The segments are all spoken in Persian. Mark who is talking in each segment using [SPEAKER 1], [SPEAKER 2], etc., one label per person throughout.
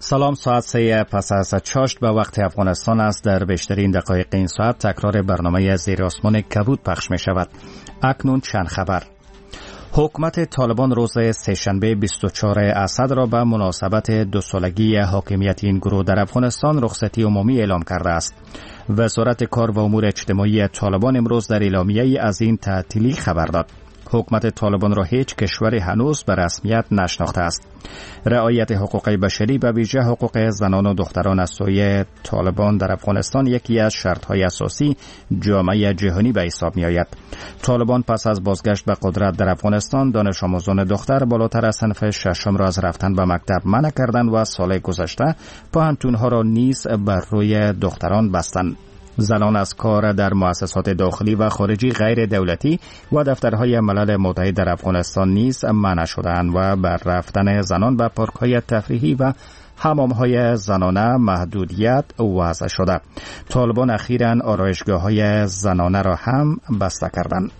[SPEAKER 1] سلام، ساعت 3 پس از چاشت به وقت افغانستان است. در بیشترین دقایق این ساعت تکرار برنامه زیر آسمان کبود پخش می شود. اکنون چند خبر. حکومت طالبان روز سه‌شنبه 24 اسد را به مناسبت 2 سالگی حاکمیت این گروه در افغانستان رخصتی عمومی اعلام کرده است. وزارت کار و امور اجتماعی طالبان امروز در اعلامیه‌ای از این تعطیلی خبر داد. حکومت طالبان را هیچ کشوری هنوز به رسمیت نشناخته است. رعایت حقوق بشری و ویژه حقوق زنان و دختران از سوی طالبان در افغانستان یکی از شرط‌های اساسی جامعه جهانی به حساب می‌آید. طالبان پس از بازگشت به قدرت در افغانستان دانش آموزان دختر بالاتر از صنف ششم را از رفتن به مکتب منع کردند و سال گذشته پوهنتون‌ها را نیز بر روی دختران بستند. زنان از کار در مؤسسات داخلی و خارجی غیر دولتی و دفترهای ملل متحد در افغانستان نیز منع شدند و بر رفتن زنان به پارک‌های تفریحی و حمام‌های زنانه محدودیت وضع شده. طالبان اخیراً آرایشگاه‌های زنانه را هم بسته کردند.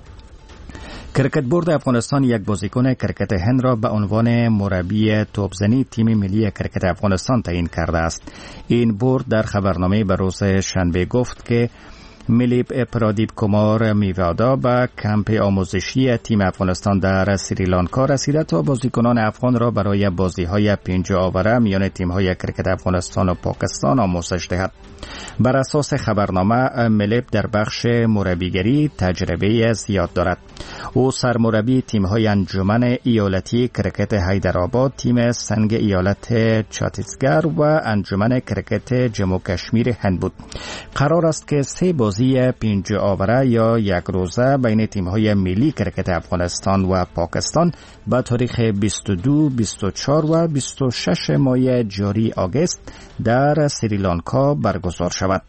[SPEAKER 1] کرکت بورد افغانستان یک بازیکن کرکت هند را به عنوان مربی توپزنی تیم ملی کرکت افغانستان تعیین کرده است. این بورد در خبرنامه به روز شنبه گفت که میلیپ پرادیپ کمار میوادا به کمپ آموزشی تیم افغانستان در سریلانکا رسیده تا بازیکنان افغان را برای بازی‌های 5 آوره میان تیم‌های کرکت افغانستان و پاکستان آموزش دهد. بر اساس خبرنامه میلیپ در بخش مربیگری تجربه زیاد دارد. او سرمربی تیم‌های انجمن ایالتی کرکت حیدرآباد، تیم سنگ ایالت چاتیسگرد و انجمن کرکت جموں و کشمیر هند بود. قرار است که 3 بازی 5 آوره یا یک روزه بین تیم‌های ملی کرکت افغانستان و پاکستان به تاریخ 22، 24 و 26 ماه جاری آگوست در سریلانکا برگزار شود.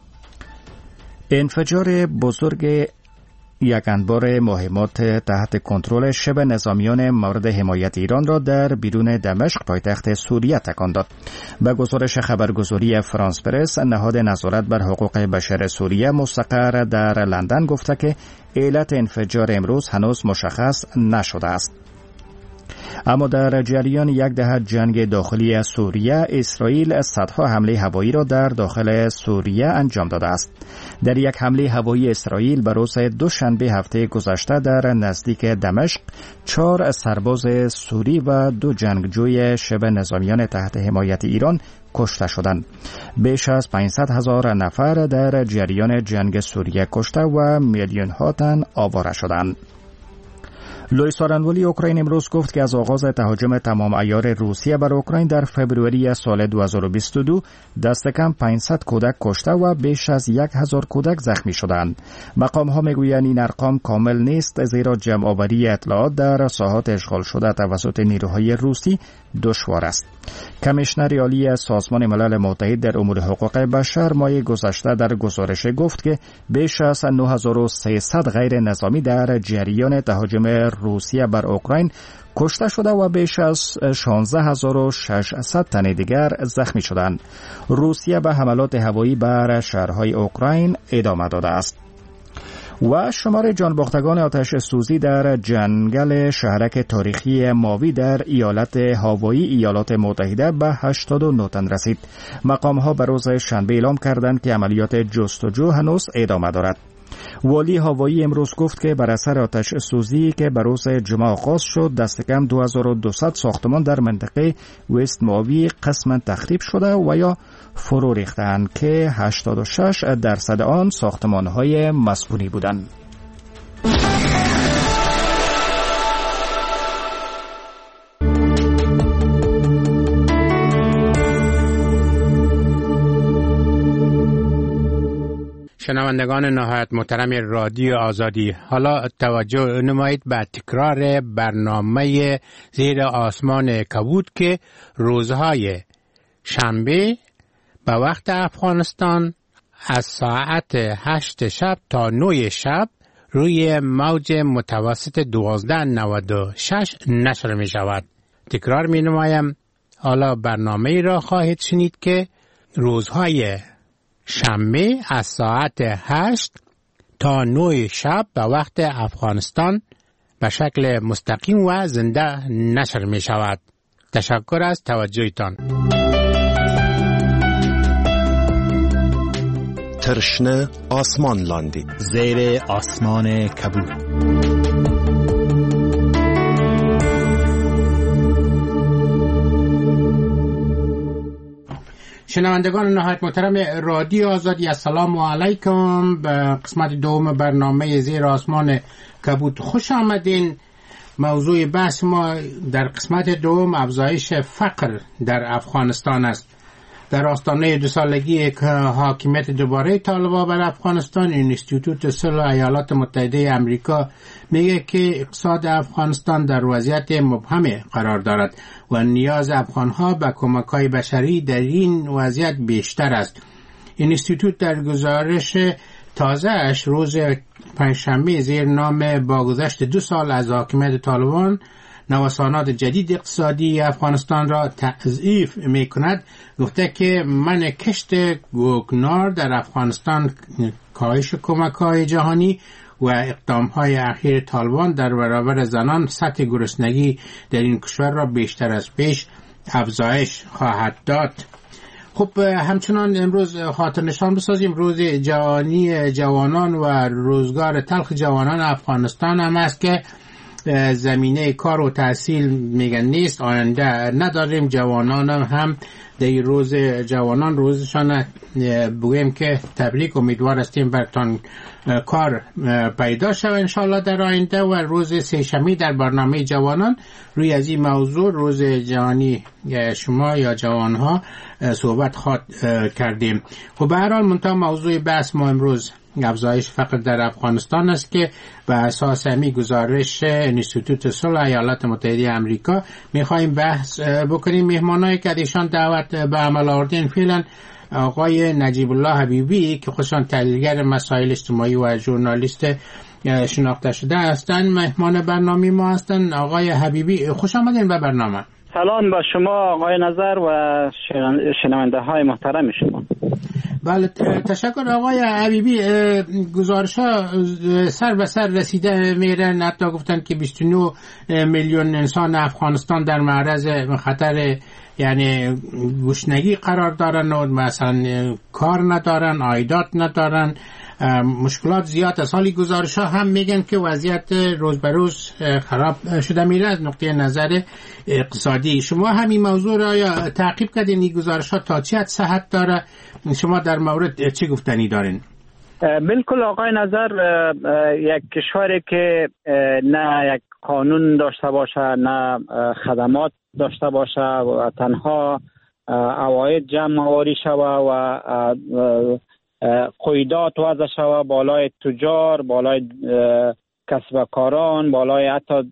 [SPEAKER 1] انفجار بزرگ یک انبار مهمات تحت کنترل شبه نظامیان مورد حمایت ایران را در بیرون دمشق پایتخت سوریه تکان داد. به گزارش خبرگزاری فرانس پرس، نهاد نظارت بر حقوق بشر سوریه مستقر در لندن گفته که علت انفجار امروز هنوز مشخص نشده است. اما در جریان یک دهه جنگ داخلی سوریه، اسرائیل صدها حمله هوایی را در داخل سوریه انجام داده است. در یک حمله هوایی اسرائیل به روز دوشنبه هفته گذشته در نزدیک دمشق 4 سرباز سوری و 2 جنگجوی شبه نظامیان تحت حمایت ایران کشته شدند. بیش از 500,000 نفر در جریان جنگ سوریه کشته و میلیون ها تن آواره شدند. لوئیس آرنولی اوکراین امروز گفت که از آغاز تهاجم تمام عیار روسیه بر اوکراین در فوریه سال 2022 دست کم 500 کودک کشته و بیش از 1000 کودک زخمی شدند. مقام‌ها میگویند این ارقام کامل نیست، زیرا جمع‌آوری اطلاعات در ساحات اشغال شده توسط نیروهای روسی دشوار است. کمیشنر عالی سازمان ملل متحد در امور حقوق بشر ماه گذشته در گزارش گفت که بیش از 9300 غیر نظامی در جریان تهاجم روسیه بر اوکراین کشته شده و بیش از 16600 تن دیگر زخمی شدند. روسیه به حملات هوایی بر شهرهای اوکراین ادامه داده است. و شمار جانباختگان آتش سوزی در جنگل شهرک تاریخی ماوی در ایالت هاوایی ایالات متحده به 89 تن رسید. مقام‌ها به روز شنبه اعلام کردند که عملیات جستجو هنوز ادامه دارد. والی هاوایی امروز گفت که بر اثر آتش سوزی که بر روز جمعه آغاز شد دست کم 2200 ساختمان در منطقه وست ماوی قسما تخریب شده و یا فرو ریختند که 86% آن ساختمان‌های مسکونی بودند.
[SPEAKER 2] شنوندگان نهایت محترم رادیو آزادی، حالا توجه نمایید به تکرار برنامه زیر آسمان کبود که روزهای شنبه به وقت افغانستان از ساعت 8 شب تا 9 شب روی موج متوسط 1296 نشر می شود. تکرار می نمایم، حالا برنامه را خواهید شنید که روزهای شنبه از ساعت 8 تا 9 شب به وقت افغانستان به شکل مستقیم و زنده نشر می شود. تشکر از توجهتان.
[SPEAKER 3] ترشنه آسمان لاندی
[SPEAKER 1] زیر آسمان کبود.
[SPEAKER 2] شنوندگان نهایت محترم رادیو آزادی، السلام علیکم. به قسمت دوم برنامه زیر آسمان کبود خوش آمدین. موضوع بحث ما در قسمت دوم افزایش فقر در افغانستان است. در آستانه 2 سالگی که حاکمیت دوباره طالبان بر افغانستان، اینستیتوت صلح ایالات متحده آمریکا میگه که اقتصاد افغانستان در وضعیت مبهم قرار دارد و نیاز افغانها به کمک‌های بشری در این وضعیت بیشتر است. اینستیتوت در گزارش تازه‌اش روز پنجشنبه زیر نام با گذشت 2 سال از حاکمیت طالبان نوسانات جدید اقتصادی افغانستان را تضعیف می کند، گفته که منع کشت گوگنار در افغانستان، کاهش کمک‌های جهانی و اقدام‌های اخیر طالبان در برابر زنان سطح گرسنگی در این کشور را بیشتر از پیش افزایش خواهد داد. خب همچنان امروز خاطر نشان بسازیم روز جهانی جوانان و روزگار تلخ جوانان افغانستان هم است که زمینه کار و تحصیل میگن نیست، آینده نداریم. جوانان هم در روز جوانان روزشان بگویم که تبریک، امیدوار هستیم برتان کار پیدا شود انشاءالله در آینده. و روز سه‌شنبه در برنامه جوانان روی از این موضوع روز جهانی شما یا جوانها صحبت خواهد کردیم. و به هر حال منتها موضوع بحث ما امروز افزایش فقر در افغانستان است که به اساس همی گزارش اینستیتوت صلح ایالات متحده آمریکا میخوایم بحث بکنیم. مهمانایی که ایشان دعوت به عمل آوردن فعلا آقای نجیب الله حبیبی که خودشان تحلیلگر مسائل اجتماعی و ژورنالیست شناخته شده هستند، مهمان برنامه ما هستند. آقای حبیبی خوش آمدین به برنامه.
[SPEAKER 4] سلام با شما آقای نظر و شنونده های محترم شما.
[SPEAKER 2] بله تشکر آقای حبیبی. گزارش ها سر به سر رسیده میرن، حتی گفتن که 29 میلیون انسان افغانستان در معرض خطر یعنی گشنگی قرار دارن و مثلا کار ندارن، عایدات ندارن، مشکلات زیاد است. حالی گزارش ها هم میگن که وضعیت روز به روز خراب شده میره از نقطه نظر اقتصادی. شما همین موضوع را یا تعقیب کردین؟ این گزارش ها تا چه حد صحت داره؟ شما در مورد چه گفتنی دارین؟
[SPEAKER 4] بالکل آقای نظر، یک کشوری که نه یک قانون داشته باشه، نه خدمات داشته باشه و تنها عواید جمع آوری شوه و قیودات وضع شوه بالای تجار، بالای کسب کاران، بالای حتی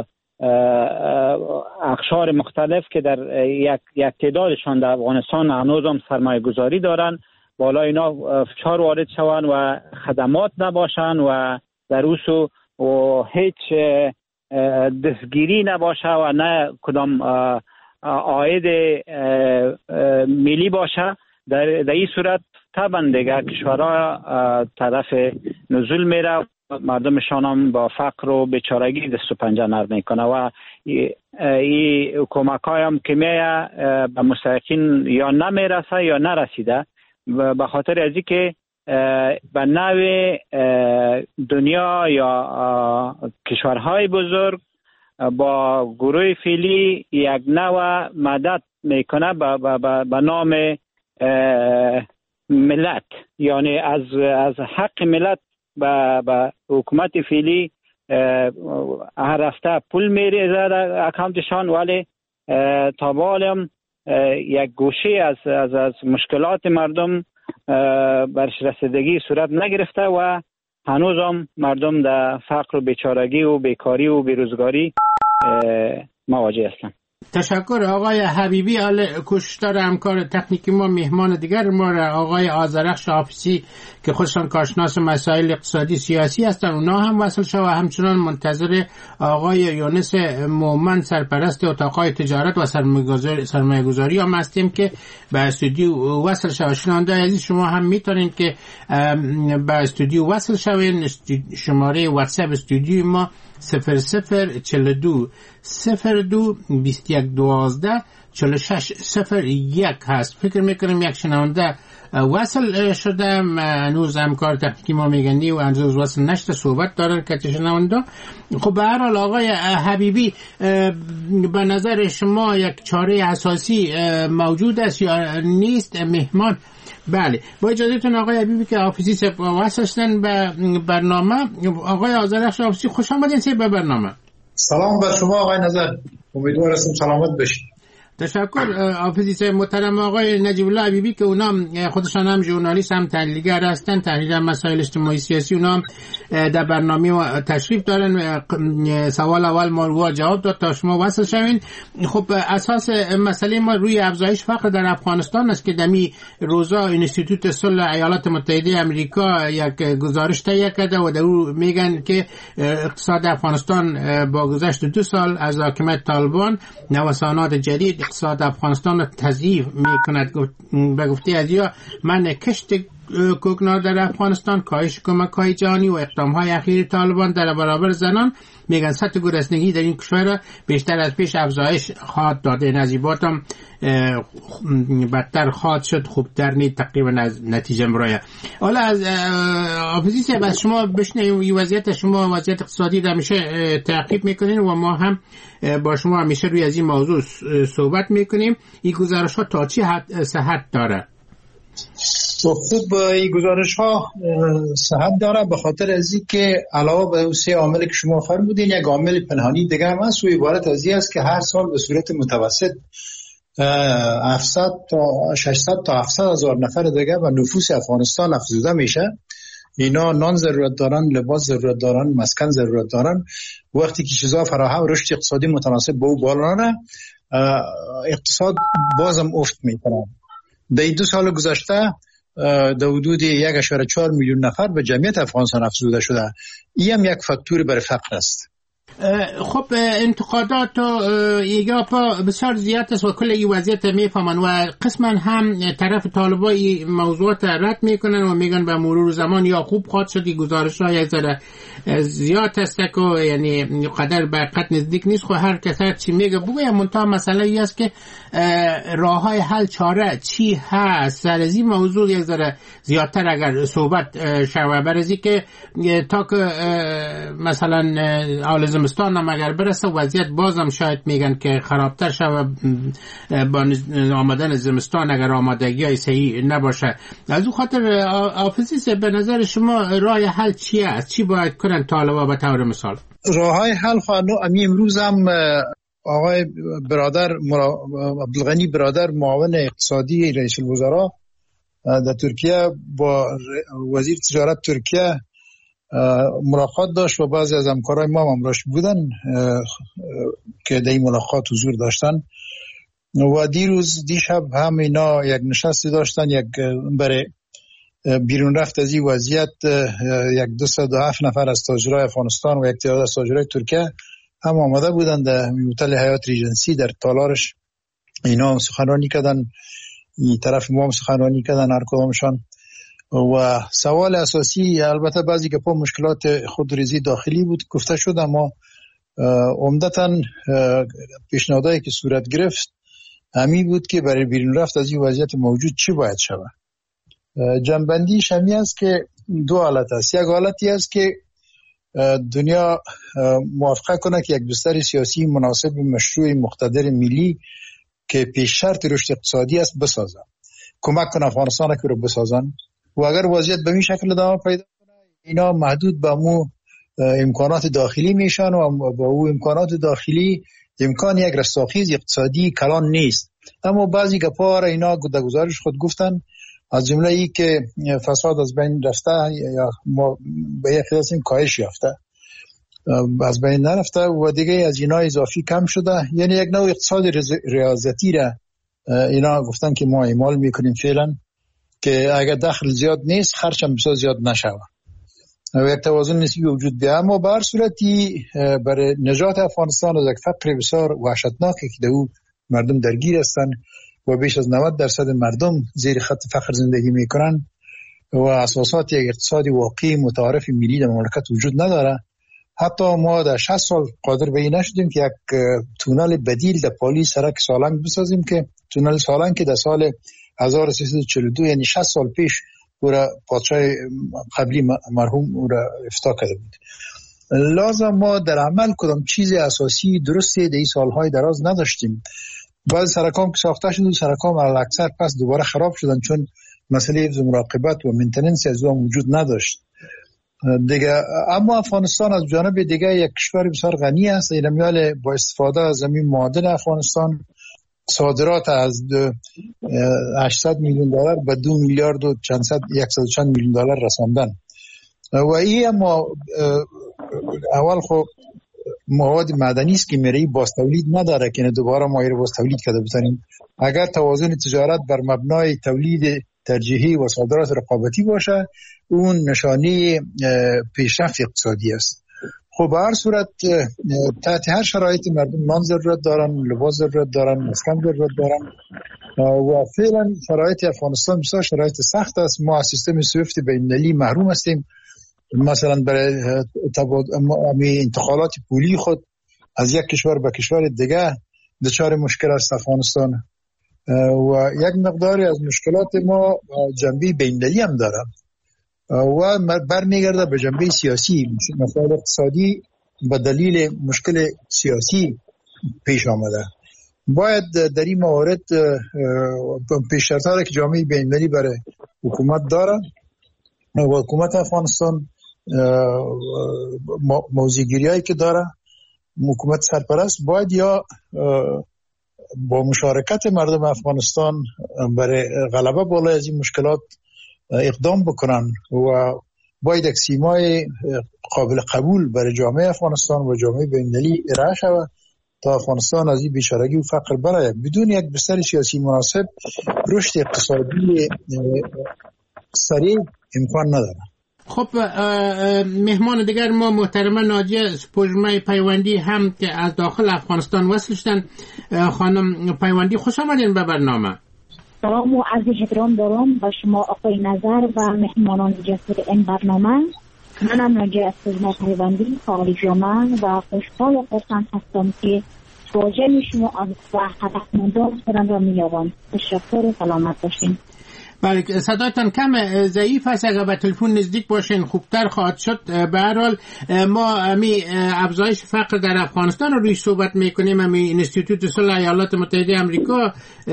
[SPEAKER 4] اقشار مختلف که در یک تعدادشان در افغانستان هنوز هم سرمایه گذاری دارن، بالای اینا فشار وارد شوند و خدمات نباشن و در اوسو و هیچ دستگیری نباشه و نه کدام عاید ملی باشه. در این صورت طبعا دیگه کشورها طرف نزول میره، مردمشان هم با فقر و بیچارگی دست و پنجه نرم میکنه و این کمک‌های هم که میه به مستحقین یا نمیرسه یا نرسیده، به خاطر ازی که به نوع دنیا یا کشورهای بزرگ با گروه فعلی یک نوع مدد میکنه به نام ملت، یعنی از حق ملت به حکومت فعلی هر هفته پول میریزه در اکانتشان، ولی تا بالم یک گوشه از مشکلات مردم برش رسیدگی صورت نگرفته و هنوز هم مردم در فقر و بیچارگی و بیکاری و بیروزگاری مواجه هستند.
[SPEAKER 2] تشکر آقای حبیبی. کشتار همکار تکنیکی ما مهمان دیگر ما را آقای آذرخش حافظی که خودشان کارشناس مسائل اقتصادی سیاسی هستند، اونا هم وصل شد و همچنان منتظر آقای یونس مومن سرپرست اتاقهای تجارت و سرمایه گذاری هم هستیم که به استودیو وصل شد. شنونده عزیز شما هم میتونین که به استودیو وصل شوین. شماره واتساپ استودیو ما 0042 02 21 1-12-46-01 هست. فکر میکنم یک شنونده وصل شده، هنوز همکار تکنیکی ما میگنی و هنوز وصل نشده، صحبت دارن که شنونده. خب به هر حال آقای حبیبی، به نظر شما یک چاره اساسی موجود است یا نیست؟ مهمان بله، با اجازهتون آقای حبیبی که حافظی وصل هستن به برنامه. آقای آذرخش حافظی خوش آمدین به برنامه.
[SPEAKER 5] سلام بر شما آقای نظر، امیدوار هستم سلامت باشید.
[SPEAKER 2] تشکر حافظی صاحب محترم. آقای نجیب الله حبیبی که اونا خودشان هم ژورنالیست هم تحلیلگر هستن، تحلیل مسائل اجتماعی سیاسی، اونا در برنامه تشریف دارن. سوال اول ما جواب داد تا شما وصل شوین. خب اساس مسئله ما روی افزایش فقر در افغانستان است که دمی روزا اینستیتوت صلح ایالات متحده آمریکا یک گزارش تهیه کرده و در اون میگن که اقتصاد افغانستان با گذشت 2 سال از حاکمیت طالبان، نوسانات جدید اقتصاد افغانستان را تضعیف میکند. به گفته ازیا من کشت کوکنار در افغانستان، کاهش کمک‌های جهانی و اقدام‌های اخیر طالبان در برابر زنان میگن سطح گرسنگی در این کشور بیشتر از پیش افزایش خواهد داد. نزیبات هم بدتر خواهد شد، خوبتر نیست تقریبا از نتیجه مرایه. حالا از حافظی صاحب از شما بشنویم وضعیت شما، وضعیت اقتصادی را همیشه تعقیب میکنین و ما هم با شما همیشه روی از این موضوع صحبت میکنیم. این گزارش ها تا چی صحت داره؟
[SPEAKER 5] خوب این گزارش ها صحت داره به خاطر از این که علاوه به 3 عاملی که شما فرمودین، یک عامل پنهانی دیگه هم هست و عبارت از این است که هر سال به صورت متوسط 700 تا 600 تا 700 هزار نفر دیگه و نفوس افغانستان افزوده میشه. اینا نان ضرورت دارن، لباس ضرورت دارن، مسکن ضرورت دارن. وقتی که چیزا فراهم، رشد اقتصادی متناسب با او بالا نه، اقتصاد بازم افت میکنه. در 2 سال گذشته در حدود 1.4 میلیون نفر به جمعیت افغانستان افزوده شده. این هم یک فاکتور برای فقر است.
[SPEAKER 2] خب انتقادات ایگاپا بسیار زیاد است و کل این وضعیت میفهمن و قسما هم طرف طالبان این موضوعات رد میکنن و میگن به مرور زمان یا خوب خواهد شد. این گزارش ها یک ذره زیاد است که یعنی قدر به حقیقت نزدیک نیست. خب هر کس هر چی میگه بگه، منتها مسئله ای است که راه های حل چاره چی هست. سر از این موضوع یک ذره زیادتر اگر صحبت شوه، برای که تا که مثلا اول زمستان هم اگر برسه وضعیت بازم شاید میگن که خرابتر شوه با آمدن زمستان اگر آمادگی های صحیح نباشه. از اون خاطر حافظی به نظر شما راه حل چی است؟ چی باید کنن طالبا به طور مثال؟
[SPEAKER 5] راه های حل امی امروز هم آقای برادر عبدالغنی برادر معاون اقتصادی رئیس الوزراء در ترکیه با وزیر تجارت ترکیه ملاقات داشت و بعضی از همکارای ما هم همراهش بودن که در این ملاقات حضور داشتن و دیشب هم اینا یک نشستی داشتن، یک برای بیرون رفت از این وضعیت 207 نفر از تاجرای افغانستان و یک تعداد از تاجرای ترکیه هم آمده بودن در هتل حیات ریجنسی در تالارش. اینا هم سخنرانی کردن، این طرف ما هم سخنرانی کردن هر کدامشان. و سوال اساسی البته بعضی که پا مشکلات خودریزی داخلی بود گفته شد، اما عمدتاً پیشنهادایی که صورت گرفت همین بود که برای بیرون رفت از این وضعیت موجود چی باید شود. جنبندیش همی است که 2 حالت است. یک حالتی است که دنیا موافقه کنه که یک بستر سیاسی مناسب مشروع مقتدر ملی که پیش شرط رشد اقتصادی است بسازن، کمک کنه افغانستان که رو بسازن. و اگر وضعیت به این شکل ادامه پیدا کنه، اینا محدود به مو امکانات داخلی میشن و با او امکانات داخلی امکان یک رستاخیز اقتصادی کلان نیست. اما بعضی گپا را اینا در گزارش خود گفتن، از جمله ای که فساد از بین رفته یا به یک قسم کاهش یافته، از بین نرفته و دیگه از اینا اضافی کم شده. یعنی یک نوع اقتصاد ریاضتی را اینا گفتن که ما اعمال میکنیم فعلا که اگر دخل زیاد نیست خرج هم بسیار زیاد نشود و یک توازن نسبی وجود بیاید. اما به هر صورتی برای نجات افغانستان از یک فقر بسیار وحشتناکی که در او مردم درگیر هستند و بیش از 90% مردم زیر خط فقر زندگی میکنن و اساسات یک اقتصادی واقعی متعارف ملی در مملکت وجود نداره حتی ما در 60 سال قادر به این نشدیم که یک تونل بدیل در پالی سرک سالنگ بسازیم، که تونل سالنگ که در سال 1342 یعنی 60 سال پیش او را پادشاه قبلی مرحوم او را افتتاح کرده بود. لازم ما در عمل کدام چیز اساسی درستی در این سالهای دراز نداشتیم. بعضی سرکام که ساخته شد، سرکام علاکثر پس دوباره خراب شدن چون مسئله حفظ مراقبت و مینتیننس از اون وجود نداشت دیگه. اما افغانستان از جانب دیگه یک کشور بسیار غنی است. ایرانیال با استفاده از زمین معادن افغانستان صادرات از 800 میلیون دلار به 2 میلیارد و 100 میلیون دلار رساندن. و این اما اول خب مواد معدنی است که میره باز تولید نداره که دوباره ما رو باز تولید کرده بتونیم. اگر توازن تجارت بر مبنای تولید ترجیحی و صادرات رقابتی باشه، اون نشانه پیشرفت اقتصادی است. خب به هر صورت تحت هر شرایطی مردم نان ضرورت دارن، لباس ضرورت دارن، مسکن ضرورت دارن و فعلا شرایط افغانستان بسیار شرایط سخت است. ما از سیستم سویفت بین‌المللی محروم هستیم. مثلا برای انتقالات پولی خود از یک کشور به کشور دیگه دچار مشکل است افغانستان و یک مقداری از مشکلات ما جنبه بین‌المللی هم داره و برمیگرده به جنبه سیاسی. مسائل اقتصادی به دلیل مشکل سیاسی پیش آمده. باید در این موارد پیش‌شرط‌هایی که جامعه بین‌المللی برای حکومت داره و حکومت افغانستان موضع‌گیری‌هایی که داره، حکومت سرپرست باید یا با مشارکت مردم افغانستان برای غلبه بالای از این مشکلات اقدام بکنن و باید یک سیمای قابل قبول برای جامعه افغانستان و جامعه بین‌المللی ارائه شود تا افغانستان از این بیچارگی و فقر برآید. بدون یک بستر سیاسی مناسب رشد اقتصادی سریع امکان نداره.
[SPEAKER 2] خب مهمان دیگر ما محترمه ناجیه سپوږمۍ پیوندی هم که از داخل افغانستان وصل شدن. خانم پیوندی خوش آمدین به برنامه.
[SPEAKER 6] سلام و عرض احترام دارم به شما آقای نظر و مهمانان جسور این برنامه. منم ناجیه سپوږمۍ پیوندی خارج جامعه و خوشحال و خرسند هستم که با جمع شما از هدفمندان خودم را می‌یابم. تشکر و سلامت باشین.
[SPEAKER 2] بله صدایتان کم ضعیف است، اگر به تلفن نزدیک باشین خوبتر خواهد شد. به هر حال ما افزایش فقر در افغانستان رو روی صحبت میکنیم. انستیتوت صلح ایالات متحده آمریکا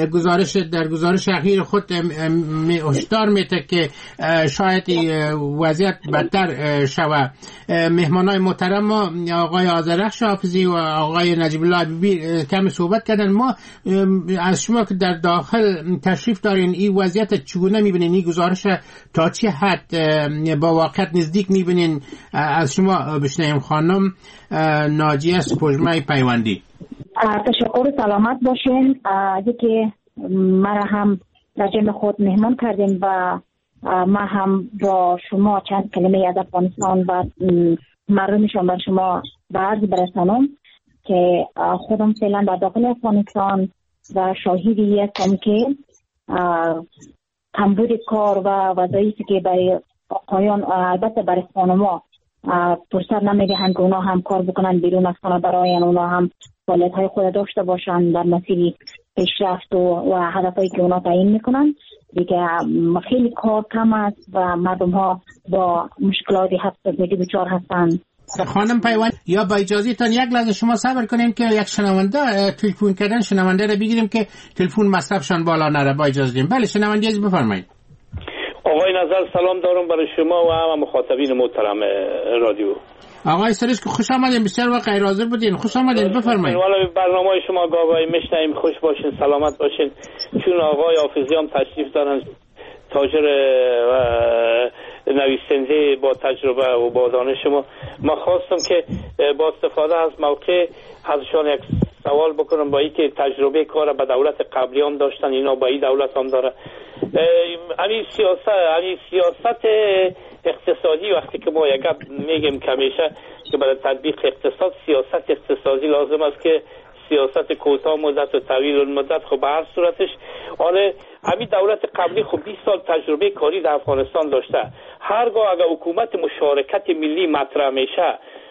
[SPEAKER 2] گزارش اخیر خود هشدار میده که شاید وضعیت بدتر شود. مهمانای محترم ما آقای آذرخش حافظی و آقای نجیب الله حبیبی کم صحبت کردن. ما از شما که در داخل تشریف دارین این وضعیت چگونه میبینین؟ این گزارش تا چه حد با واقعیت نزدیک میبینین؟ از شما بشنویم خانم ناجیه سپوږمۍ پیوندی.
[SPEAKER 6] تشکر، سلامت باشین. که مرا هم در جمع خود مهمان کردین و ما هم با شما چند کلمه از افغانستان و مردمشان بر شما به عرض برسانم که خودم فعلا در داخل افغانستان و شاهدی هستم که کمبود کار و وظایفی که برای آقایان البته برای خانم‌ها فرصت نمیدهند که اونا هم کار بکنن بیرون از خانه، برای اونا هم فعالیت‌های خود داشته باشن در مسیر پیشرفت و هدفهایی که اونا تعیین میکنن. دیگه خیلی کار کم است و مردم ها با مشکلاتی هفتگی دچار هستند.
[SPEAKER 2] خانم پیوند یا با اجازه تان یک لحظه شما صبر کنیم که یک شنونده تلفن کردن، شنونده را بگیریم که تلفن مصرفشان بالا نره. با اجازه دیم. بله شنونده از بفرمایید.
[SPEAKER 7] آقای نظر سلام دارم برای شما و همه مخاطبین محترم رادیو.
[SPEAKER 2] آقای سرش که خوش آمدین، بسیار وقت غیر حاضر بودین، خوش آمدین، بفرمایید.
[SPEAKER 7] والا برنامه شما گاهی میشنویم، خوش باشین، سلامت باشین. چون آقای حافظی هم تشریف دارن، تاجر و نویسنده با تجربه و با دانش ما خواستم که با استفاده از موقع ازشان یک سوال بکنم. با اینکه تجربه کار با دولت قبلی هم داشتن، اینا با این دولت هم داره. همین سیاست اقتصادی وقتی که ما یک میگیم که همیشه که برای تطبیق اقتصاد سیاست اقتصادی لازم است که سیاست کوتاه مدت و طویل المدت. خب به هر صورتش آره همین دولت قبلی خب 20 سال تجربه کاری در افغانستان داشته. هرگاه اگر حکومت مشارکت ملی مطرح میشه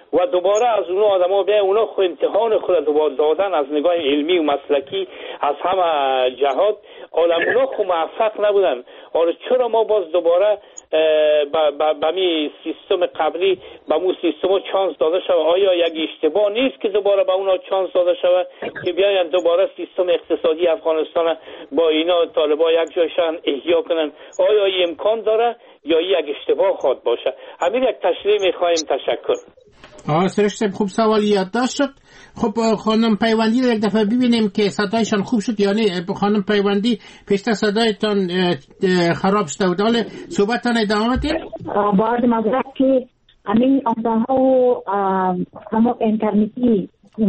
[SPEAKER 7] و دوباره از اون آدما بیان اونا خود امتحان خود دوباره دادن از نگاه علمی و مسلکی از همه جهات، عالم اونا خود موفق نبودن. حالا چرا ما باز دوباره با می سیستم قبلی با مو سیستم چانس داده شود؟ آیا یک اشتباه نیست که دوباره با اونا چانس داده شود که بیاین دوباره سیستم اقتصادی افغانستان با اینا طالبا یک جایشان احیا کنن؟ آیا این امکان داره یا یک اشتباه خواد باشه؟ همین یک تشریح میخوایم. تشکر.
[SPEAKER 2] سرش صاحب خوب سوال یادداشت شد. خب خانم پیوندی رو یک دفعه ببینیم که صدایشان خوب شد یا نه. خانم پیوندی پیشتر صدایتان خراب شده بود، حالا صحبتتان ادامه بدید.
[SPEAKER 6] باید مذرد که همین آمدانها و همون اینترنتی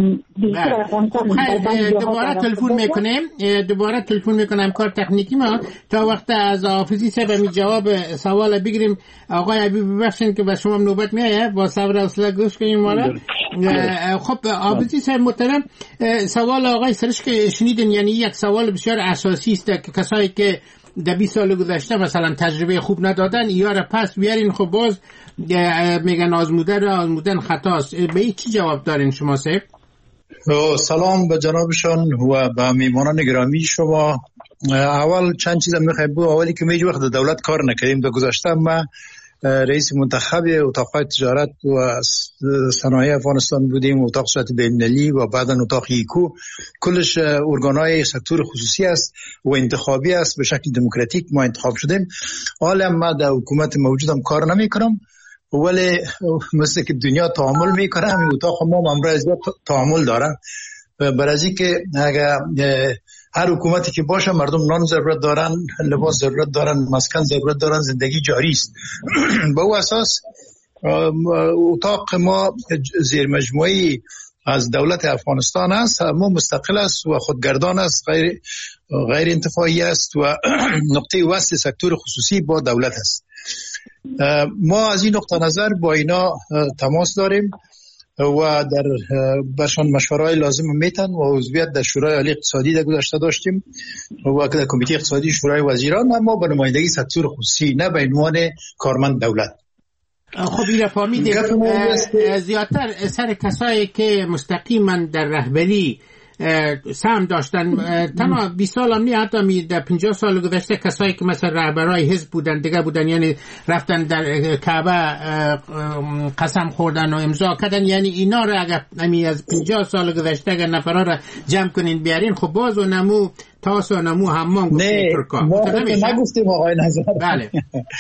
[SPEAKER 2] دوباره تلفن میکنم کار تکنیکی ما تا وقت از حافظی صاحب می جواب سوال بگیریم. آقای عبی ببخشید که به شما نوبت میایه، با صبر و حوصله گوش کنیم مالا. خب حافظی صاحب محترم، سوال آقای سرش که شنیدین یعنی یک سوال بسیار اساسی است که کسایی که در 20 سال گذشته مثلا تجربه خوب ندادن ایاره پس بیارین، خب باز میگن آزمودن خطاست. به این چی جواب دارین شما صاحب؟
[SPEAKER 5] سلام به جنابشان و به میمانان گرامی شما. اول چند چیز میخوایم بگم. اولی که میج وقت دولت کار نکردیم. در گذشته ما رئیس منتخب اتاق تجارت و صنایع افغانستان بودیم، اتاق صورت بین‌المللی و بعدا اتاق ایکو. کلش ارگانهای سکتور خصوصی است و انتخابی است، به شکل دموکراتیک ما انتخاب شدیم. حالا ما در حکومت موجودم کار نمیکنم، ولی مثل که دنیا تعامل میکنه همین اتاق ما امروز تعامل داره. برای که اگر هر حکومتی که باشه مردم نان ضرورت دارن، لباس ضرورت دارن، مسکن ضرورت دارن، زندگی جاری است. به او اساس اتاق ما زیر مجموعی از دولت افغانستان است، ما مستقل است و خودگردان است، غیر انتفاعی است و نقطه وصل سکتور خصوصی با دولت است. ما از این نقطه نظر با اینا تماس داریم و در برشان مشوره‌های لازم میتن و عضویت در شورای عالی اقتصادی در گذشته داشتیم و در کمیته اقتصادی شورای وزیران، اما به نمایندگی سکتور خصوصی، نه به عنوان کارمند دولت.
[SPEAKER 2] خب این فهمیدیم. زیادتر سر کسایی که مستقیما در رهبری سهم داشتن تنها 20 سال هم نه، حتی در 50 سال گذشته کسایی که مثلا رهبرای حزب بودن دیگه بودن، یعنی رفتن در کعبه قسم خوردن و امضا کردن، یعنی اینا رو اگر از 50 سال گذشته اگر نفرا رو جمع کنین بیارین، خب باز و نمو تاس و نمو همون گفتیم ترکا.
[SPEAKER 5] ما نگفتیم آقای نظر.
[SPEAKER 2] بله.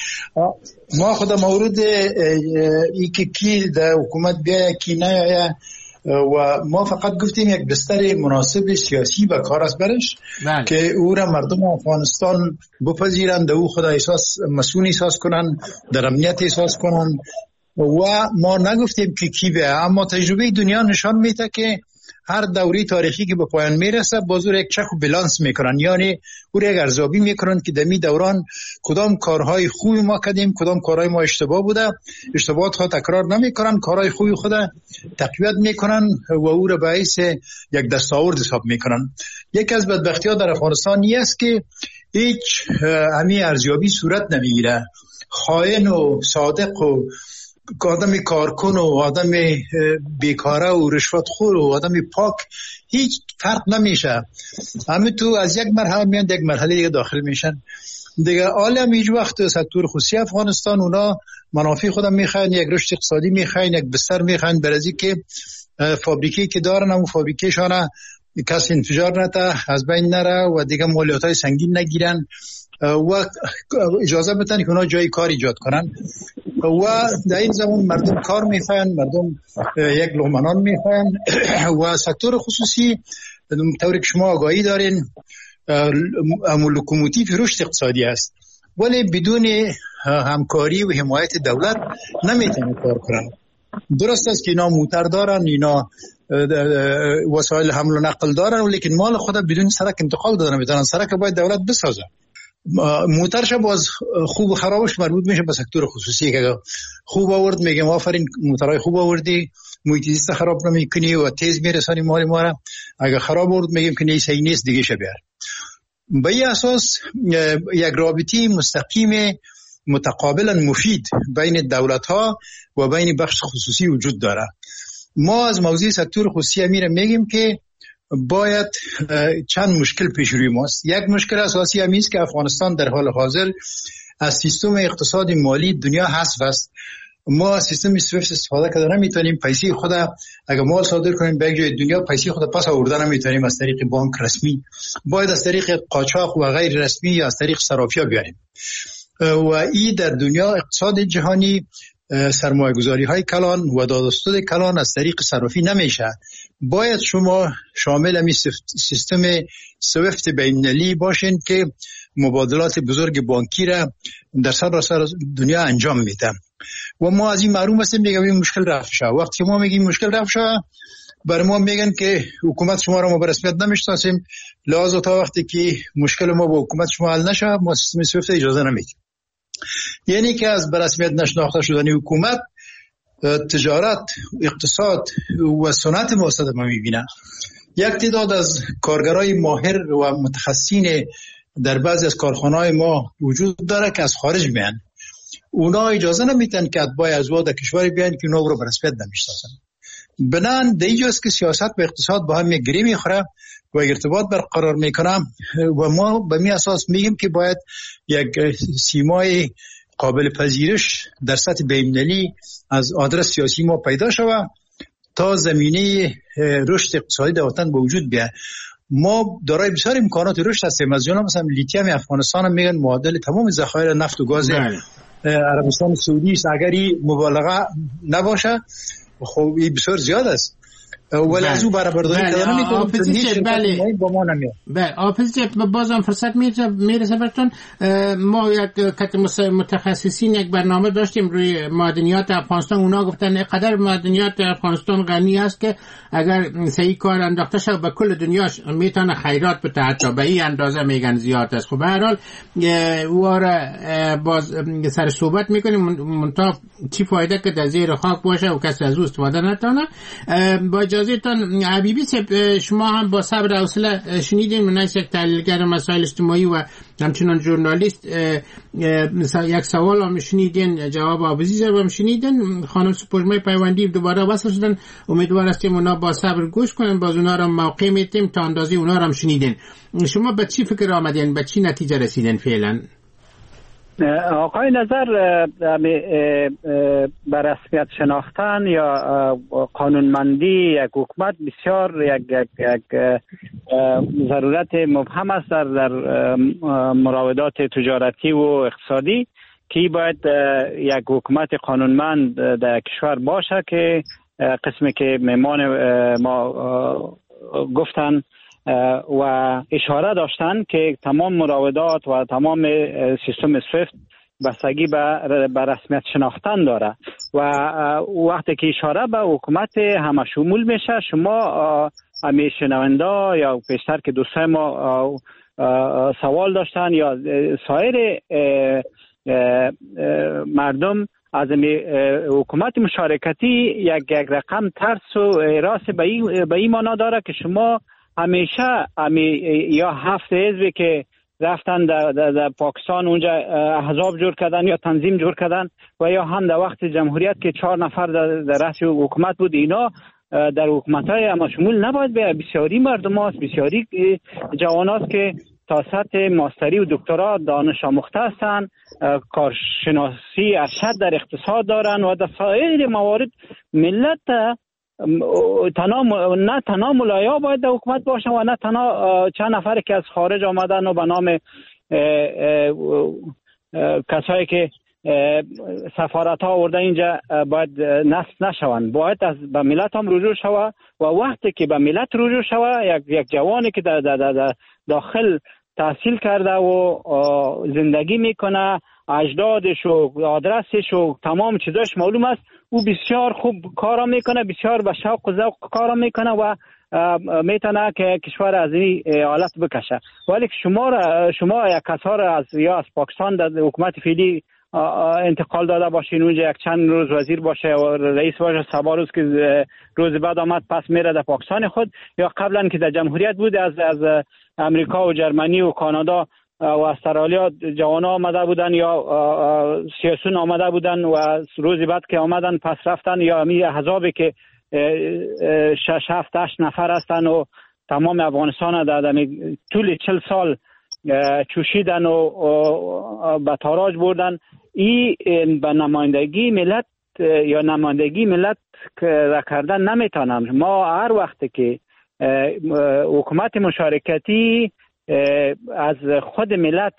[SPEAKER 5] ما خود مورد ای که کی در حکومت بیاید کی نیاید و ما فقط گفتیم یک بستر مناسب سیاسی و کار است برش که او را مردم افغانستان بپذیرند، او خود احساس مسئول احساس کنن، در امنیت احساس کنن و ما نگفتیم که کی به، اما تجربه دنیا نشان میده که هر دوری تاریخی که به پایان میرسه بازور یک چک و بلانس میکنن، یعنی او را یک ارزیابی میکنن که در می دوران کدام کارهای خوبی ما کردیم، کدام کارهای ما اشتباه بوده، اشتباهات خود تکرار نمیکنن، کارهای خوبی خود تقویت میکنن و او را باعث یک دستاورد حساب میکنن. یکی از بدبختی‌ها در افغانستان است که هیچ همین ارزیابی صورت نمیگیره. خائن و صادق و آدم کارکن و آدم بیکاره و رشوتخور و آدم پاک هیچ فرق نمیشه. همه تو از یک مرحله میان یک مرحله دیگه داخل میشن دیگه. عالم هیچ وقت سکتور خصوصی افغانستان اونا منافع خودم میخواین، یک رشد اقتصادی میخواین، یک بستر میخواین، برای که فابریکی که دارن همون فابریکیشان کسی انفجار نده، از بین نره و دیگه مالیاتای سنگین نگیرن و اجازه بدن که اونا جای کار ایجاد کنن و در این زمان مردم کار میخواین، مردم یک لقمه نان میخواین و سکتور خصوصی طوری که شما آگاهی دارین لوکوموتیو رشد اقتصادی است، ولی بدون همکاری و حمایت دولت نمیتونه کار کنن. درست است که اینا موتر دارن، اینا وسایل حمل و نقل دارن، لیکن مال خود بدون سرک انتقال دادن نمیتونن. سرک باید دولت بسازه. موترش باز خوب و خرابش مربوط میشه به سکتور خصوصی که خوب آورد میگم آفرین موترهای خوب آوردی، محیط زیست خراب نمیکنی و تیز میرسانی مال ما را، اگه خراب آورد میگیم که صحیح نیست دیگه شه بیار. به این اساس یک رابطه مستقیم متقابلا مفید بین دولت ها و بین بخش خصوصی وجود داره. ما از موضوع سکتور خصوصی امیر میگیم که باید چند مشکل پیش روی ماست. یک مشکل اساسی همی است که افغانستان در حال حاضر از سیستم اقتصادی مالی دنیا حذف است. ما از سیستم سویفت استفاده کردن نمیتونیم، پیسه خود اگر مال صادر کنیم به یک جای دنیا پیسه خود پس آوردن نمیتونیم از طریق بانک رسمی، باید از طریق قاچاق و غیر رسمی یا از طریق صرافی‌ها بیاریم و این در دنیا اقتصاد جهانی سرمایه گذاری های کلان و دادستود کلان از طریق صرافی نمیشه. باید شما شامل همی سیستم سویفت بین‌المللی باشین که مبادلات بزرگ بانکی را در سراسر دنیا انجام میده و ما از این معلوم هستیم میگم این مشکل رفع شد. وقتی ما میگیم مشکل رفع شد بر ما میگن که حکومت شما را ما به رسمیت نمیشناسیم، لازم تا وقتی که مشکل ما با حکومت شما حل نشه ما سیستم سویفت اجازه نمیدیم. یعنی که از به رسمیت نشناخته شدن حکومت تجارت، اقتصاد و صنعت ما صدمه میبینه. یک تعداد از کارگرای ماهر و متخصصین در بعضی از کارخانه‌های ما وجود داره که از خارج میان، اونا اجازه نمیتن که اتباع از واد کشور بیان که اونا رو به رسمیت نمیشناسن. بنان دیجاست که سیاست و اقتصاد با هم گری میخوره و ارتباط برقرار میکنه و ما به می اساس میگیم که باید یک سیمای قابل پذیرش در سطح بین‌المللی از آدرس سیاسی ما پیدا شود تا زمینه رشد اقتصادی در وطن به وجود بیاد. ما دارای بسیار امکانات رشد هستیم. از جمله مثلا لیتیوم افغانستان هم میگن معادل تمام ذخایر نفت و گاز عربستان سعودی است. اگر این مبالغه نباشه خب این بسیار زیاد است ولی از او برابرداری کردن نمی‌تونیم با ما نمیاد.
[SPEAKER 2] بله آفیس بازم فرصت میرسه براتون. ما یک کت متخصصین یک برنامه داشتیم روی معدنیات افغانستان، اونا گفتن اینقدر معدنیات افغانستان غنی است که اگر صحیح کار انداخته شد به کل دنیا میتونه خیرات بده، حتی به این اندازه میگن زیاد است. خب به هر حال باز سر صحبت میکنیم منتها چی فایده که در زیر خاک باشه و کسی از او استفاده نتونه. با اجازهتان حبیبی شما هم با صبر و حوصله شنیدین، من یک تحلیلگر مسائل اجتماعی و همچنان ژورنالیست یک سوال هم شنیدین، جواب آبزیز هم شنیدین. خانم سپوږمۍ پیوندی دوباره وصل شدن، امیدوار هستیم اونا با صبر گوش کنن، باز اونا را موقع میتیم تا اندازه اونا را هم شنیدین. شما به چی فکر آمدین، به چی نتیجه رسیدین فعلا؟
[SPEAKER 4] آقای نظر به رسمیت شناختن یا قانونمندی یک حکومت بسیار یک ضرورت مبهم است در مراودات تجارتی و اقتصادی که باید یک حکومت قانونمند در کشور باشه که قسمی که مهمان ما گفتن و اشاره داشتن که تمام مراودات و تمام سیستم سویفت بستگی به رسمیت شناختن داره و وقتی که اشاره به حکومت همه شمول میشه، شما همی شنونده یا پیشتر که دوستای ما سوال داشتن یا سایر مردم از حکومت مشارکتی یک رقم ترس و راست به این معنا داره که شما همیشه یا 7 حزبی که رفتن در پاکستان اونجا احزاب جور کردن یا تنظیم جور کردن و یا هم در وقت جمهوریت که 4 نفر در رأس حکومت بود، اینا در حکومت‌های اما شمول نباید به بسیاری مردم هست، بسیاری جوان هست که تا سطح ماستری و دکترا دانش آموخته هستند، کارشناسی ارشد در اقتصاد دارن و در سایر موارد ملت نه تنها ملایا باید در حکومت باشن و نه تنها چند نفر که از خارج آمدن و به نام کسایی که سفارت ها آورده اینجا باید نصب نشوند. باید به ملت هم رجوع شود و وقتی که به ملت رجوع شود یک جوانی که در داخل تحصیل کرده و زندگی میکنه، اجدادش و آدرسش و تمام چیزاش معلوم است، او بسیار خوب کارا میکنه، بسیار به شوق و ذوق کارا میکنه و میتونه که کشور از این حالت بکشه. ولی شما یک کسا را از پاکستان در حکومت فعلی انتقال داده باشین، اونجا یک چند روز وزیر باشه و رئیس باشه، سبا روز که روز بعد آمد پس میره در پاکستان خود، یا قبلا که در جمهوریت بود از امریکا و جرمنی و کانادا و استرالیا جوانا آمده بودن یا سیاسون آمده بودن و روز بعد که آمدن پس رفتن، یا امی احزابی که 6-7-8 نفر هستن و تمام افغانستان در طول 40 سال چوشیدن و به تاراج بردن. این به نمایندگی ملت یا نمایندگی ملت را کردن نمیتونم. ما هر وقت که حکومت مشارکتی از خود ملت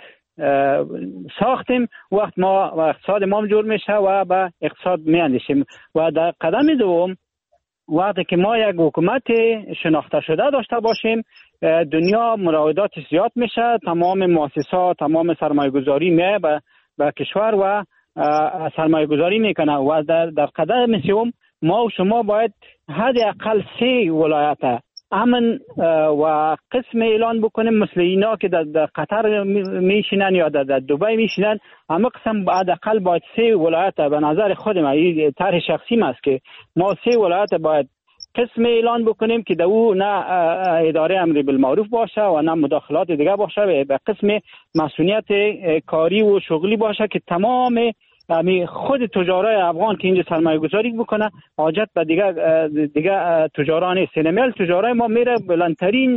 [SPEAKER 4] ساختیم، وقت ما اقتصاد ما جور میشه و به اقتصاد میاندیشیم. و در قدم دوم وقتی که ما یک حکومت شناخته شده داشته باشیم، دنیا مراودات زیاد میشه، تمام مؤسسات تمام سرمایه گذاری میه به کشور و سرمایه گذاری میکنه. و در قدم سوم ما و شما باید حداقل 3 ولایت امن و قسم اعلان بکنیم، مثل اینا که در قطر میشینن یا در دبی میشینن. اما قسم حداقل باید 3 ولایت، به نظر خود من این طرح شخصی است که ما 3 ولایت باید قسم اعلان بکنیم که او نه اداره امر بالمعروف باشه و نه مداخلات دیگه باشه، به قسم مسئولیت کاری و شغلی باشه که تمام خود تجارای افغان که اینجا سرمایه گذاری بکنه حاجت به دیگه تجارا نیست. سینمیل تجارای ما میره بلندترین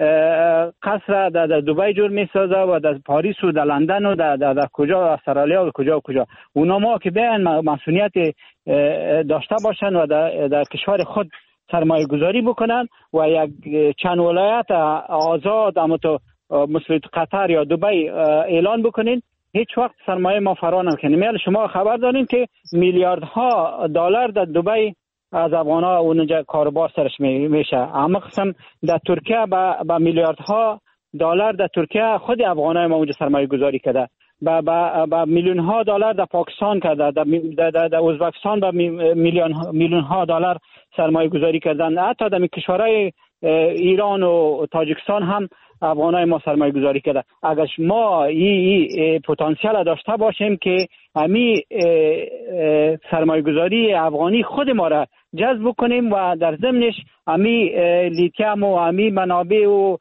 [SPEAKER 4] قصر در دبی جور میسازه و در پاریس و در لندن و در کجا استرالیا و کجا اونا ما که بیان مسئولیت داشته باشن و در کشور خود سرمایه گذاری بکنن و یک چند ولایت آزاد اما تو مثل قطر یا دبی اعلان بکنین، هیچ وقت سرمایه ما فرار نمیکنه. شما خبر دارین که میلیاردها دلار در دبی از افغان‌ها اونجا کاروبار سرش میشه. اما قسم در ترکیه با میلیاردها دلار در ترکیه خود افغان‌های ما اونجا سرمایه گذاری کرده، با میلیون‌ها دلار در پاکستان کرده، در ازبکستان با میلیون‌ها دلار سرمایه گذاری کردن. حتی در کشورهای ایران و تاجیکستان هم افغانای ما سرمایه گذاری کرده. اگر ما این پتانسیل داشته باشیم که امی سرمایه گذاری افغانی خود ما را جذب کنیم و در ضمنش امی لیتیم و امی منابع و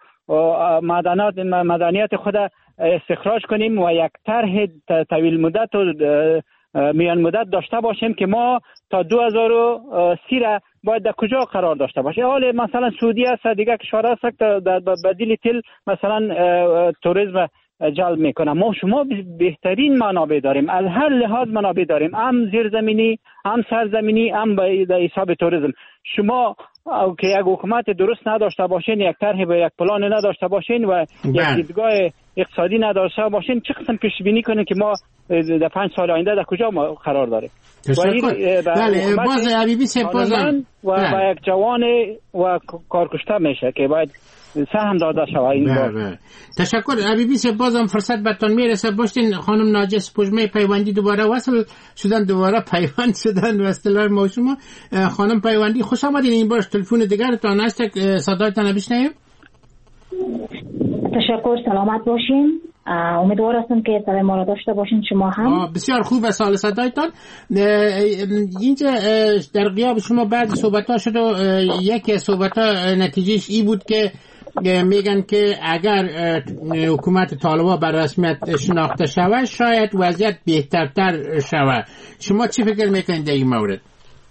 [SPEAKER 4] مدنیات خود استخراج کنیم و یک طرح طویل مدت و میان مدت داشته باشیم که ما تا 2030 را باید در کجا قرار داشته باشه. حالا مثلا سعودی است، دیگه کشور است که در بدیل تل مثلا توریسم جلب میکنه. ما شما بهترین منابع داریم، از هر لحاظ منابع داریم، هم زیرزمینی هم سرزمینی هم به حساب توریسم. شما که یک حکومت درست نداشته باشین، یک طرح و یک پلان نداشته باشین و یک دیدگاه اقتصادی نداشته باشین، چه قسم پیش بینی کنین که ما در 5 سال آینده در کجا ما قرار داریم؟
[SPEAKER 2] بله باز حبیبی سپاسم
[SPEAKER 4] و یک جوان و کارکشته میشه که باید سهم داده شود این بار.
[SPEAKER 2] تشکر حبیبی سپاسم. فرصت بهتون میرسه باشین. خانم ناجس پژمه پیوندی دوباره وصل شدن، دوباره پیوند شدن و اصطلاح ما شما. خانم پیوندی خوش آمدین. این بار تلفن دیگرتان هست، صدایتان بشنویم.
[SPEAKER 6] تشکر، سلامت باشین. امیدوار هستم که صدای ما را داشته باشین شما هم.
[SPEAKER 2] بسیار خوب است حال صدایتان. اینجا در غیاب شما بعد صحبت‌ها شد و یکی از صحبت‌ها نتیجهش این بود که میگن که اگر حکومت طالبان بر رسمیت شناخته شود شاید وضعیت بهترتر شود. شما چی فکر میکنید در این مورد؟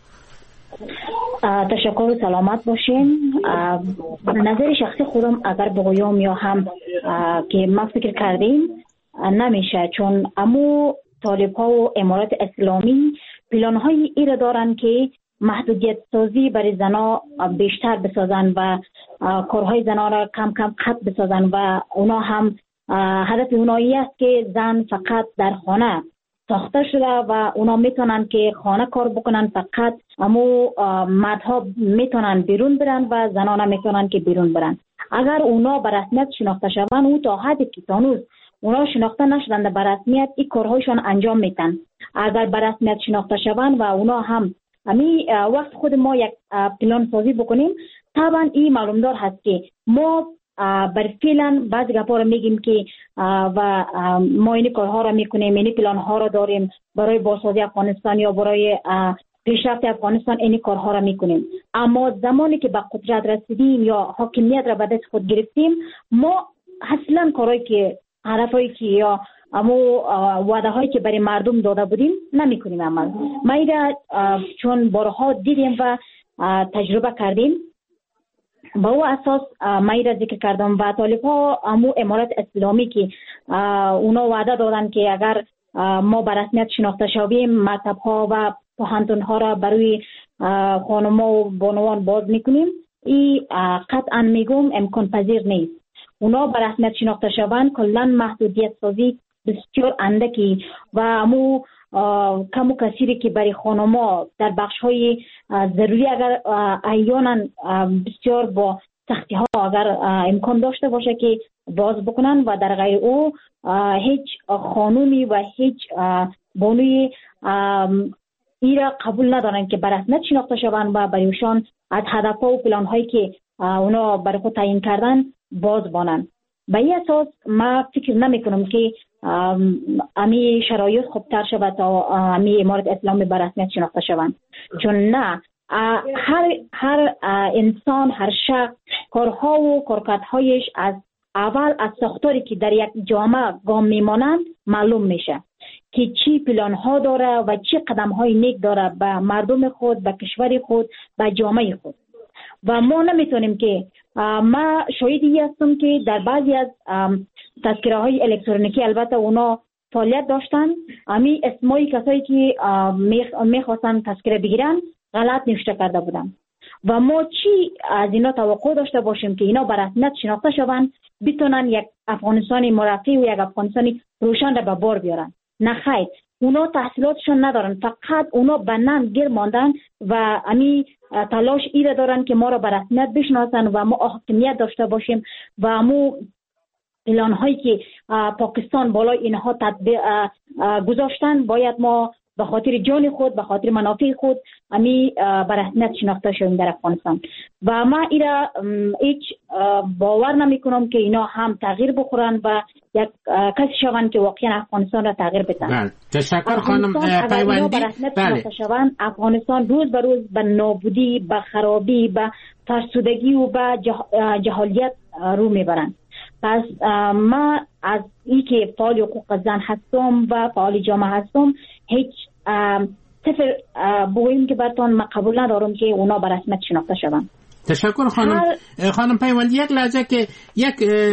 [SPEAKER 6] تشکر و سلامت باشین. نظر شخصی خودم اگر بگویم یا هم که ما فکر کردیم نمیشه، چون امو طالب ها و امارات اسلامی پلان های ای را دارن که محدودیت سازی برای زنا بیشتر بسازن و کارهای زنا را کم کم قطع بسازن و اونا هم هدف اونایی است که زن فقط در خانه ساخته شده و اونا میتونن که خانه کار بکنن، فقط امو مردها میتونن بیرون برن و زنان میتونن که بیرون برن. اگر اونا به رسمیت شناخته شون او تا حدی که تانوز اونا شناخته نشدن به رسمیت این کارهایشان انجام میتن. اگر به رسمیت شناخته شون و اونا هم امی وقت خود ما یک پلان سازی بکنیم، طبعا این معلومدار هست که ما بر فعلا بعضی گپا رو میگیم که و ما این کارها رو میکنیم، این پلان ها رو داریم برای بازسازی افغانستان یا برای پیشرفت افغانستان، این کارها رو میکنیم. اما زمانی که به قدرت رسیدیم یا حاکمیت را به دست خود گرفتیم، ما اصلا کارهایی که هدفهایی که یا اما وعده هایی که برای مردم داده بودیم نمیکنیم عمل. ما ایده چون بارها دیدیم و تجربه کردیم. با او اساس من را ذکر کردم و طالب ها امو امارت اسلامی که اونا وعده دادن که اگر ما به رسمیت شناخته شویم مکتب ها و پوهنتون ها را برای خانم و بانوان باز میکنیم، این قطعا میگم امکان پذیر نیست. اونا به رسمیت شناخته شوند کلا محدودیت سازی بسیار اندکی و امو کمو کثیری که برای خانما در بخش های ضروری اگر احیانا بسیار با سختی ها اگر امکان داشته باشه که باز بکنن و در غیر او هیچ خانومی و هیچ بانوی ایرا قبول ندارن که به رسمیت شناخته شوند و برایشان از هدف و پلان هایی که اونا برای خود تعیین کردن باز بانن. به این اساس ما فکر نمی کنم که امی شرایط خوبتر شود تا امی امارت اسلامی به رسمیت شناخته شوند، چون نه هر انسان هر شخص کارها و کارکردهایش از اول از ساختاری که در یک جامعه گام میمانند معلوم میشه که چی پلان ها داره و چی قدم های نیک داره به مردم خود، به کشور خود، به جامعه خود. و ما نمیتونیم که ما شاهدی هستم که در بعضی از تذکره های الکترونیکی البته اونا فعالیت داشتن، امی اسمای کسایی که میخواستن تذکره بگیرن غلط نوشته کرده بودن و ما چی از اینا توقع داشته باشیم که اینا به رسمیت شناخته شوند بتونن یک افغانستان مرفه و یک افغانستان روشن را به بار بیارن؟ نه خیر، اونا تحصیلاتشون ندارن، فقط اونا به نام گیر ماندن و امی تلاش ایره دارن که ما را به رسمیت بشناسن و ما حاکمیت داشته باشیم و امو اعلان هایی که پاکستان بالای اینها تطبیق گذاشتن باید ما به خاطر جان خود، به خاطر منافع خود امی به رسمیت شناخته شویم در افغانستان. و ما ایرا هیچ باور نمی کنم که اینا هم تغییر بخورن و یک کسی شوند که واقعا افغانستان را تغییر بدن.
[SPEAKER 2] تشکر خانم پیوندی.
[SPEAKER 6] افغانستان روز به روز به نابودی، به خرابی، به فرسودگی و به جهالیت رو میبرند. پس ما از این که فعال حقوق زن هستم و فعال جامعه هستم هیچ صفر بگوییم که براتون ما قبول ندارم که اونا به رسمیت شناخته شوند.
[SPEAKER 2] تشکر خانم پیوندی. یک لحظه که یک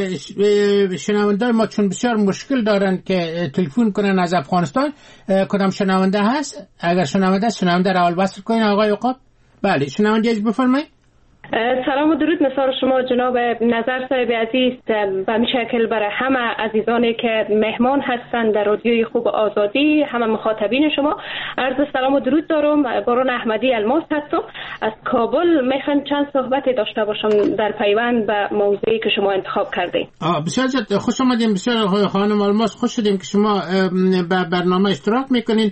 [SPEAKER 2] شنونده ما چون بسیار مشکل دارن که تلفن کنن از افغانستان، کدام شنونده هست؟ اگر شنونده را اول وصل کنین آقای عقاب. بله شنونده بفرمایید.
[SPEAKER 8] سلام و درود مسار شما جناب نظر صاحب عزیز، به همین شکل برای همه عزیزانی که مهمان هستند در رادیوی خوب آزادی، همه مخاطبین شما عرض سلام و درود دارم. باران احمدی الماس هستم از کابل. میخوام چند صحبتی داشته باشم در پیوند به موضوعی که شما انتخاب کردید.
[SPEAKER 2] بسیار خوش آمدید. بسیار خانم الماس خوش شدیم که شما به برنامه اشتراک میکنین.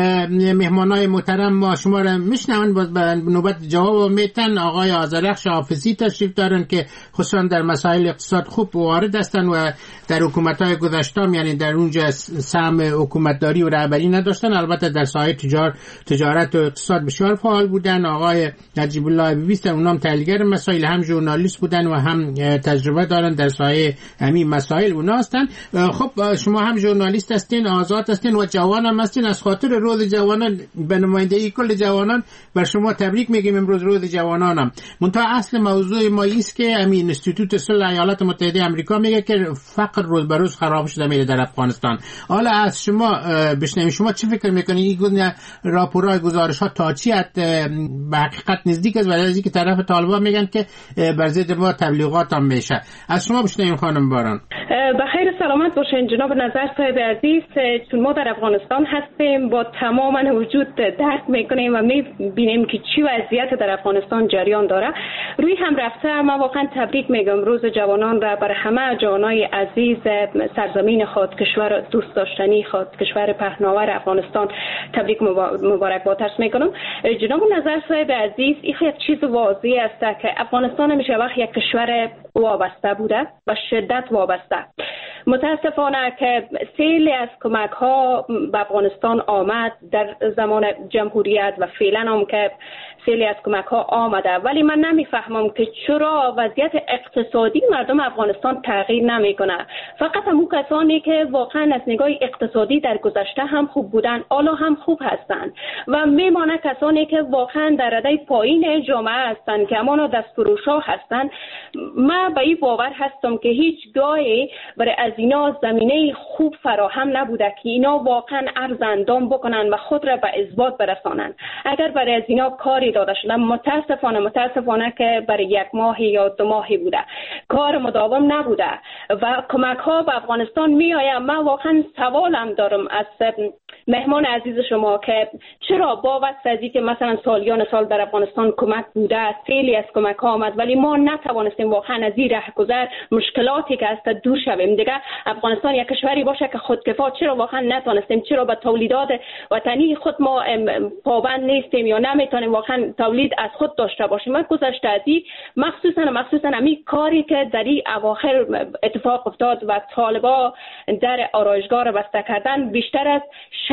[SPEAKER 2] مهمانای محترم ما شما را میشنون، باز به نوبت جواب میتن. آقای آذرخش حافظی تشریف دارن که خصوصا در مسائل اقتصاد خوب وارد هستن و در حکومت‌های گذشته یعنی در اونجا سهم حکومتداری و رهبری نداشتن، البته در ساحه تجارت و اقتصاد بسیار فعال بودن. آقای نجیب الله بیبیست اونام تحلیلگر مسائل، هم ژورنالیست بودن و هم تجربه دارن در ساحه همین مسائل اونا هستن. خب شما هم ژورنالیست هستین، آزاد هستین و جوان هم هستین. از خاطر روز جوانان به نمایندگی کل جوانان بر شما تبریک میگیم. امروز روز جوانانم. منتها اصل موضوع ما است که همین انستیتوت صلح ایالات متحده آمریکا میگه که فقر روز به روز خراب شده میره در افغانستان. حالا از شما بشنویم، شما چه فکر میکنید؟ این گونه راپورهای گزارش‌ها تا چی به حقیقت نزدیک است و از اینکه طرف طالبان میگن که بر ضد ما تبلیغات هم میشه؟ از شما بشنویم خانم باران.
[SPEAKER 8] بخیر سلامت باشین جناب نظر صاحب عزیز. چون ما در افغانستان هستیم با تمام وجود درک میکنیم و میبینیم که چی وضعیت در افغانستان جریان داره. روی هم رفته ما واقعا تبریک میگم روز جوانان را برای همه جوانای عزیز سرزمین خود، کشور دوست داشتنی خود، کشور پهناور افغانستان تبریک مبارکباد عرض میکنم. جناب نظر صاحب عزیز، این یک چیز واضح است که افغانستان همیشه وقت یک کشور وابسته بوده، به شدت وابسته. متاسفانه که سیلی از کمک ها به افغانستان آمد در زمان جمهوریت و فعلا هم که سیلی از کمک ها آمده، ولی من نمیفهمم که چرا وضعیت اقتصادی مردم افغانستان تغییر نمیکنه. فقط همون کسانی که واقعا از نگاه اقتصادی در گذشته هم خوب بودن حالا هم خوب هستند و میمانه کسانی که واقعا در رده پایین جامعه هستند که همانا دستفروشا هستند. من به این باور هستم که هیچگاهی برای از اینا زمینه خوب فراهم نبوده که اینا واقعا عرض اندام بکنن و خود را به اثبات برسانن. اگر برای از اینا کاری داده شده، متاسفانه که برای 1 ماه یا 2 ماهی بوده، کار مداوم نبوده و کمک ها به افغانستان می آید. من واقعا سوالم دارم از مهمان عزیز شما که چرا با واسه ازی که مثلا سالیان سال در افغانستان کمک بوده، سیلی از کمک ها آمد، ولی ما نتوانستیم واقعا از این رهگذر مشکلاتی که است دور شویم. دیگه افغانستان یک کشوری باشه که خودکفا، چرا واقعا نتوانستیم؟ چرا به تولیدات وطنی خود ما پابند نیستیم یا نمیتونیم واقعا تولید از خود داشته باشیم؟ من گذشته ازی مخصوصا همین کاری که در این اواخر اتفاق افتاد و طالبا در آرایشگاه را بسته کردن، بیشتر از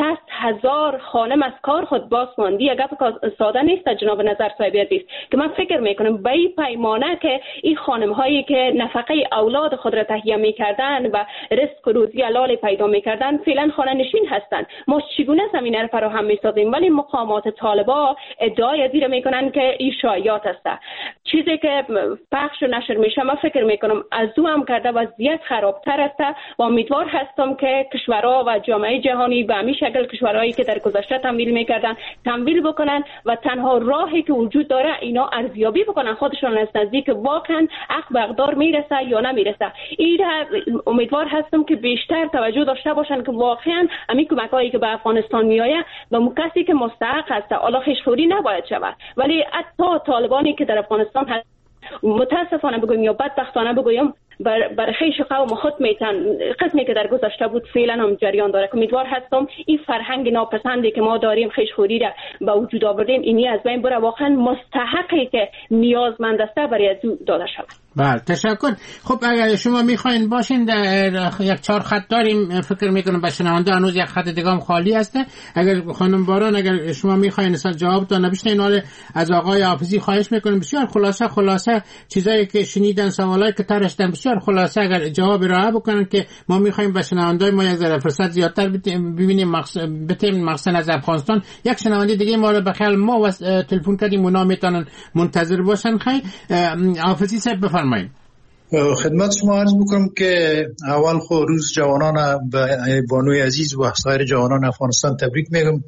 [SPEAKER 8] 60,000 خانم از کار خود باز ماند. یک گپ ساده نیست جناب نظر صاحب عزیز که من فکر میکنم به این پیمانه که این خانم هایی که نفقه اولاد خود را تهیه میکردن و رزق و روزی حلال پیدا میکردن فعلا خانه نشین هستند. ما چگونه زمینه را فراهم میسازیم؟ ولی مقامات طالبا ادعای ازی را میکنن که این شایعات است. چیزی که پخش و نشر میشه من فکر میکنم از او هم کرده وضعیت خرابتر است و امیدوار هستم که کشورها و جامعه جهانی به همین شکل کشورهایی که در گذشته تمویل میکردن تمویل بکنن و تنها راهی که وجود داره اینا ارزیابی بکنن خودشون از نزدیک واقعا حق به اقدار میرسه یا نمیرسه. این امیدوار هستم که بیشتر توجه داشته باشن که واقعا همین کمکایی که به افغانستان میآید و کسی که مستحق هست حالا خشخوری نباید شود، ولی حتی طالبانی که در افغانستان هست متاسفانه بگویم یا بدبختانه بگویم برای خیش قوم خود میتن قسمی که در گذشته بود فعلا هم جریان داره. امیدوار هستم این فرهنگ ناپسندی که ما داریم خیشخوری را به وجود آوردیم اینی از بین بره، واقعا مستحقی که نیازمند است برای از داده شود.
[SPEAKER 2] بله تشکر. خب اگر شما میخواین باشین در یک 4 خط داریم، فکر میکنم به شنونده هنوز یک خط دیگه هم خالی هسته. اگر خانم باران اگر شما میخواین اصلا جوابتون بشنوین، حالا از آقای حافظی خواهش میکنم بسیار خلاصه چیزایی که شنیدن، سوالایی که طرحشدن بسیار خلاصه اگر جواب ارائه بکنن که ما میخوایم به شنوندای ما یک ذره فرصت زیادتر ببینیم مقصد از افغانستان. یک شنونده دیگه ما رو بخیال ما تلفن کردیم اونا میتونن منتظر باشن. خیلی حافظی صاحب بفرمایید.
[SPEAKER 5] خدمت شما عرض بکنم که اول خود روز جوانان به بانوی عزیز و سایر جوانان افغانستان تبریک میگم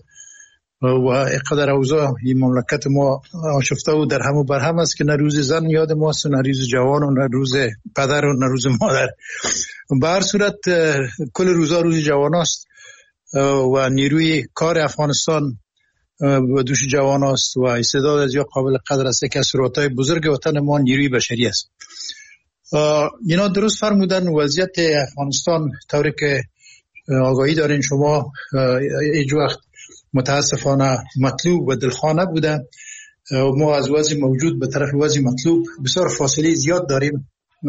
[SPEAKER 5] و اقدر اوضاع این مملکت ما آشفته و در همو برهم است که نه روز زن یاد ماست و نه روز جوان و نه روز پدر و نه روز مادر. به هر صورت کل روزا روز جوان است و نیروی کار افغانستان و دوش جوان است و استعداد از یا قابل قدر است که از ثروت‌های بزرگ وطن ما نیروی بشری است. اینا درست فرمودن. وضعیت افغانستان طوری که آگاهی دارین شما هیچ وقت متاسفانه مطلوب و دلخواه نبوده. ما از وضع موجود به طرف وضع مطلوب بسیار فاصله زیاد داریم.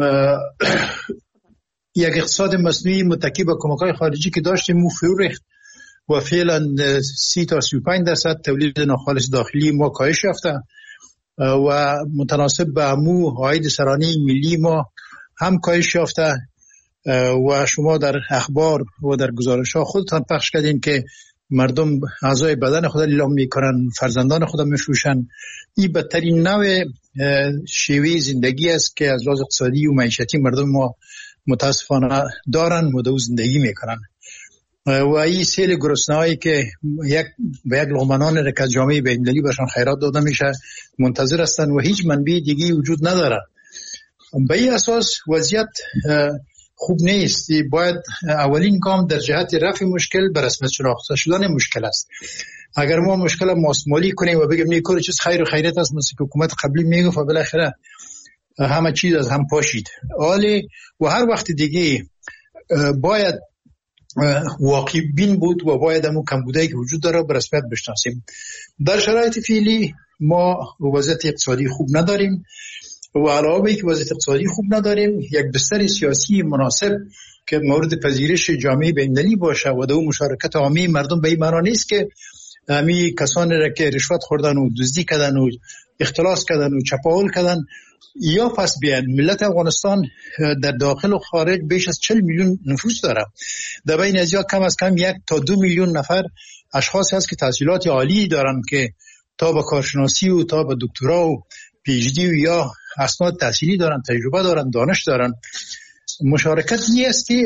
[SPEAKER 5] یک اقتصاد مصنوعی متکی به کمک‌های خارجی که داشتیم مو فرو ریخت و فعلا 30 تا 35% تولید ناخالص داخلی ما کاهش یافته و متناسب به عمو عاید سرانه ملی ما هم کاهش یافته و شما در اخبار و در گزارش‌ها خودتان پخش کردین که مردم اعضای بدن خود اعلام میکنن، فرزندان خود میفروشن. این بدترین نوع شیوه زندگی است که از لحاظ اقتصادی و معیشتی مردم ما متاسفانه دارن و زندگی میکنن و این سیل گرسنه‌هایی که به یک لقمه را که از جامعه بین‌المللی برشان خیرات داده میشه منتظر هستن و هیچ منبع دیگه وجود نداره. به این اساس وضعیت خوب نیست. باید اولین گام در جهت رفع مشکل به رسمیت شناخته شدن مشکل است. اگر ما مشکل ماسمالی کنیم و بگیم نیکور چیز خیر و خیریت است مثل که حکومت قبلی میگفت و بالاخره همه چیز از هم پاشید. حالی و هر وقت دیگه باید واقعی بین بود و باید همون کمبودایی که وجود داره به رسمیت بشناسیم. در شرایط فعلی ما وضعیت اقتصادی خوب نداریم و علاوه بر که وضعیت اقتصادی خوب نداریم یک بستر سیاسی مناسب که مورد پذیرش جامعه بین‌المللی باشه و در مشارکت عامه مردم به این معنا نیست که همی کسانی را که رشوت خوردن و دزدی کردن و اختلاس کردن و چپاول کردن یا پس بیان. ملت افغانستان در داخل و خارج بیش از 40 میلیون نفوس داره. در بین ازیا کم از کم 1 تا 2 میلیون نفر اشخاص هست که تحصیلات عالی دارن که تا به کارشناسی و تا به دکترا و پی اچ دی و یا اسناد تحصیلی دارن، تجربه دارن، دانش دارن. مشارکت نیست که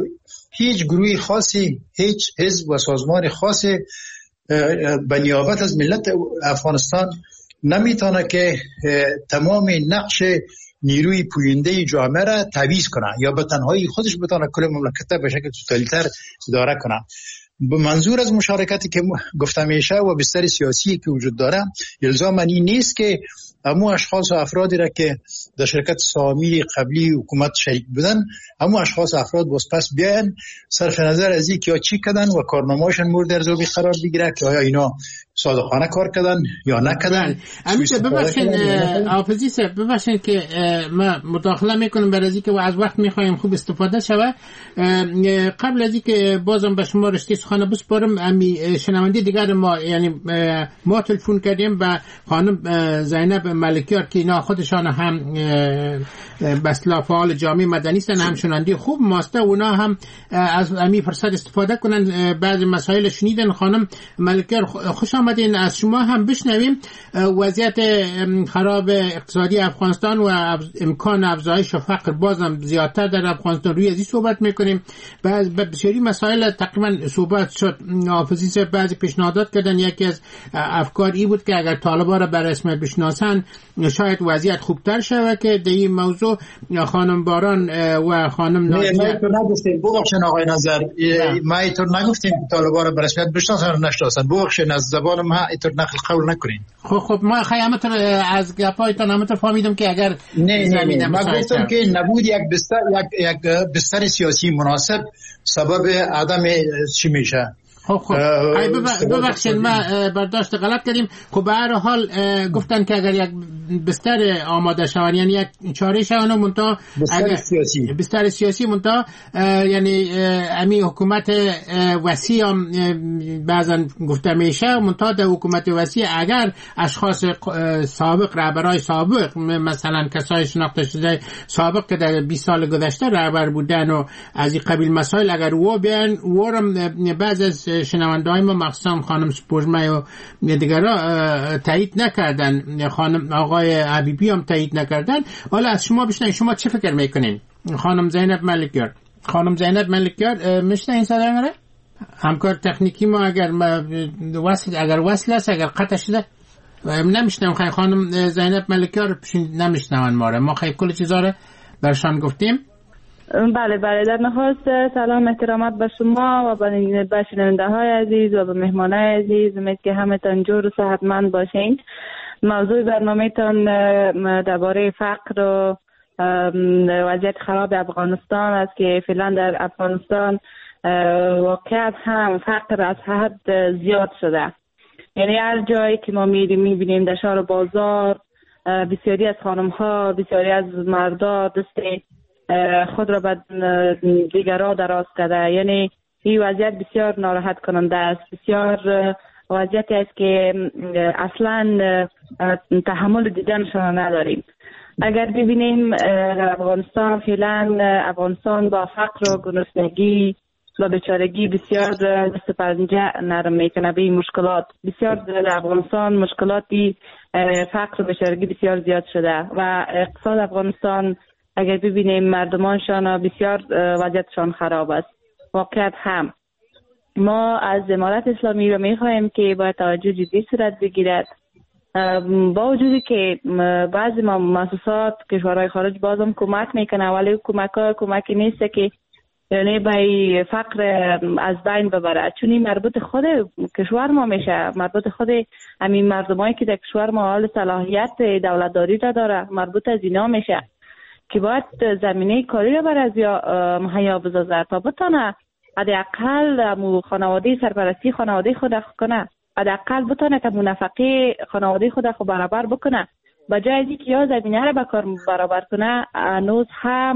[SPEAKER 5] هیچ گروه خاصی، هیچ حزب و سازمان خاصی به نیابت از ملت افغانستان نمیتونه که تمام نقش نیروی پوینده جامعه را تعویض کنه یا به تنهایی خودش بتونه کل مملکت به شکل توتالیتر اداره کنه. به منظور از مشارکتی که گفتم میشه و بستر سیاسی که وجود داره، الزاماً این نیست که همو اشخاص و افرادی را که در شرکت سهامی قبلی حکومت شریک بودن، همو اشخاص و افراد پس بیاین صرف نظر از اینکه چی کردن و کارنامه‌شون مورد ارزیابی قرار بگیره که آیا اینا صادقانه کار کردن یا نکردن.
[SPEAKER 2] امیشه ببخشید حافظی صاحب، ببخشید که ما مداخله میکنم برای از اینکه از وقت میخوایم خوب استفاده شود. قبل از اینکه بازم به شما رشته سخن بسپارم، امی شنونده دیگر ما یعنی ما تلفن کردیم به خانم زینب ملکیار که اینا خودشان هم به اصطلاح فعال جامعه مدنی هستن، هم شنونده خوب ماسته، اونا هم از امی فرصت استفاده کنن بعضی مسائل شنیدن. خانم ملکیار خوش آمدین، از شما هم بشنویم وضعیت خراب اقتصادی افغانستان و امکان افزایش فقر بازم زیادتر در افغانستان، روی ازی صحبت میکنیم. بسیاری مسائل تقریبا صحبت شد. حافظی صاحب بعضی پیشنهادات کردن، یکی از افکار ای بود که اگر طالبان را به رسمیت بشناسن شاید وضعیت خوبتر شود، که در این موضوع خانم باران و خانم ناجیه
[SPEAKER 5] ما اینطور نگفتیم. ببخشید آقای نظر، ما اینطور نگفتیم که طالبان را به رسمیت بشناسن و نشناسن. ببخشید از زبان ما اینطور نقل قول نکنین.
[SPEAKER 2] خب ما خیامت از گپایتان همونطور فهمیدم که اگر
[SPEAKER 5] نه ما گفتم که نبود یک بستر سیاسی مناسب سبب عدم چی میشه.
[SPEAKER 2] خب ببخشید ما برداشت غلط کردیم. خب به هر حال گفتن که اگر یک بستر آماده شود، یعنی یک چاره شون منتها بستر سیاسی منتها یعنی امی حکومت وسیع هم بعضا گفته میشه، منتها در حکومت وسیع اگر اشخاص سابق، رهبرای سابق، مثلا کسای شناخته شده سابق که در 20 سال گذشته رهبر بودن و از این قبیل مسائل اگر و بیان ورم بعض از شنونده‌های ما مخصوصا خانم سپوږمۍ و دیگرها تایید نکردن، خانم آقای حبیبی هم تایید نکردن. حالا از شما بشنویم شما چه فکر میکنین؟ خانم زینب ملکیار میشنوین صدای ما؟ همکار تکنیکی ما اگر وصل است، اگر قطع شده نمیشنم. خانم زینب ملکیار نمیشنون ما خیلی کل چیزا رو برشان گفتیم.
[SPEAKER 9] بله در نخست سلام احترامات به شما و به شنونده های عزیز و به مهمان های عزیز. امید که همتان جور و صحتمند باشین. موضوع برنامه تان درباره فقر و وضعیت خراب افغانستان است که فعلا در افغانستان واقعیت هم فقر از حد زیاد شده. یعنی هر جایی که ما میبینیم در شهر بازار بسیاری از خانم ها، بسیاری از مردا دست خود را به دیگرها دراز کرده. یعنی این وضعیت بسیار ناراحت کننده است، بسیار وضعیتی است که اصلا تحمل دیدنشان نداریم. اگر ببینیم در افغانستان فعلا افغانستان با فقر و گرسنگی و بیچارگی بسیار دست پنجه نرم میکنه به این مشکلات. بسیار در افغانستان مشکلاتی فقر و بیچارگی بسیار زیاد شده و اقتصاد افغانستان اگر ببینیم مردمانشان بسیار وضعیتشان خراب است. واقعیت هم ما از امارت اسلامی رو میخواهیم که باید توجه جدی صورت بگیرد، با وجودی که بعضی مؤسسات کشورهای خارج بازم کمک میکنه ولی کمکی نیست که یعنی به فقر از بین ببره، چون این مربوط خود کشور ما میشه، مربوط خود همین مردمایی که در کشور ما حال صلاحیت دولتداری را داره، مربوط از اینا میشه که باید زمینه کاری را برای مهیا بسازد تا بتونه حداقل خانواده سرپرستی خانواده خود کنه، حداقل بتونه که نفقه خانواده خود برابر بکنه. بجای از اینکه یا زمینه را به کار برابر کنه هنوز هم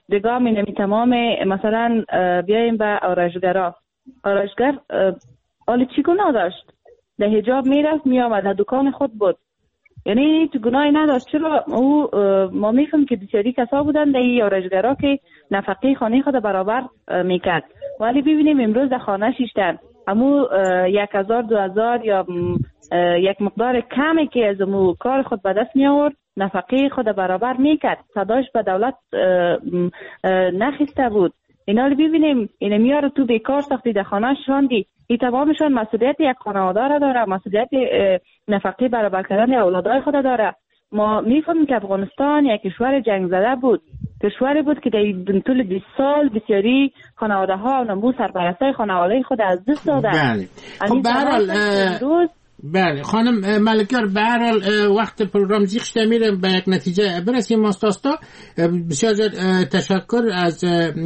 [SPEAKER 9] دیگه می تمام مثلا بیایم به آرایشگرا. آرایشگر حالا چی گناه داشت؟ در حجاب میرفت میامد، در دکان خود بود، یعنی تو گناهی نداشت. چرا او ما میفهمیم که بسیاری کسا بودن در این آرایشگرا که نفقه خانه خود برابر میکرد، ولی ببینیم امروز در خانه شیشتن امو 1000 2000 یا یک مقدار کمی که از امو کار خود به دست می آورد نفقه خود برابر میکرد، صداش به دولت نخسته بود. اینا رو ببینیم، اینا میاره تو بیکار ساختی در خانه شاندی. این تمامشان مسئولیت یک خانواده را داره، مسئولیت نفقه برابر کردن اولادای خود داره. ما میفهمیم که افغانستان یک کشور جنگ زده بود، کشوری بود که در طول 20 سال بسیاری خانواده ها و نمو سرپرستای خانواده خود از دست دادن.
[SPEAKER 2] بله. خب بله خانم ملکیار، به هر حال وقت پروگرام زیغ شده میره به یک نتیجه برسیم. ماستاستا بسیار تشکر از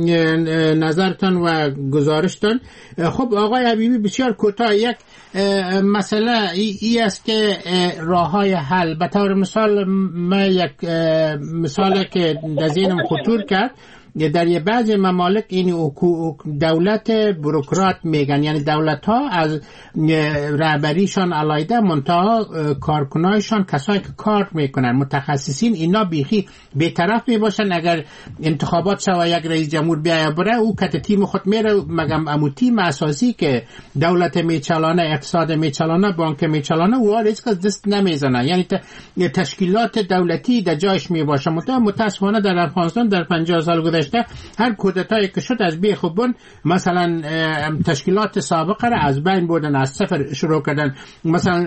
[SPEAKER 2] نظرتان و گزارشتان. خب آقای حبیبی بسیار کوتاه، یک مسئله ای است که راه های حل به طور مثال من یک مثالی که در ذهنم خطور کرد، در یه بعضی ممالک این دولت بروکرات میگن، یعنی دولت ها از رهبریشان علایده منتها کارکنایشان کسایی که کار میکنن متخصصین اینا بیخی بی‌طرف میباشن. اگر انتخابات شوه یک رئیس جمهور بیاید بره او کت تیم خود میره مگم امو تیم اساسی که دولت میچلانه، اقتصاد میچلانه، بانک میچلانه او هیچ کس دست نمیزنه، یعنی تشکیلات دولتی در جایش میباشه. متاسفانه در افغانستان در 50 سال گذشته هر کودتایی که شد از بیخوبون مثلا تشکیلات سابقه را از بین بردن، از صفر شروع کردن. مثلا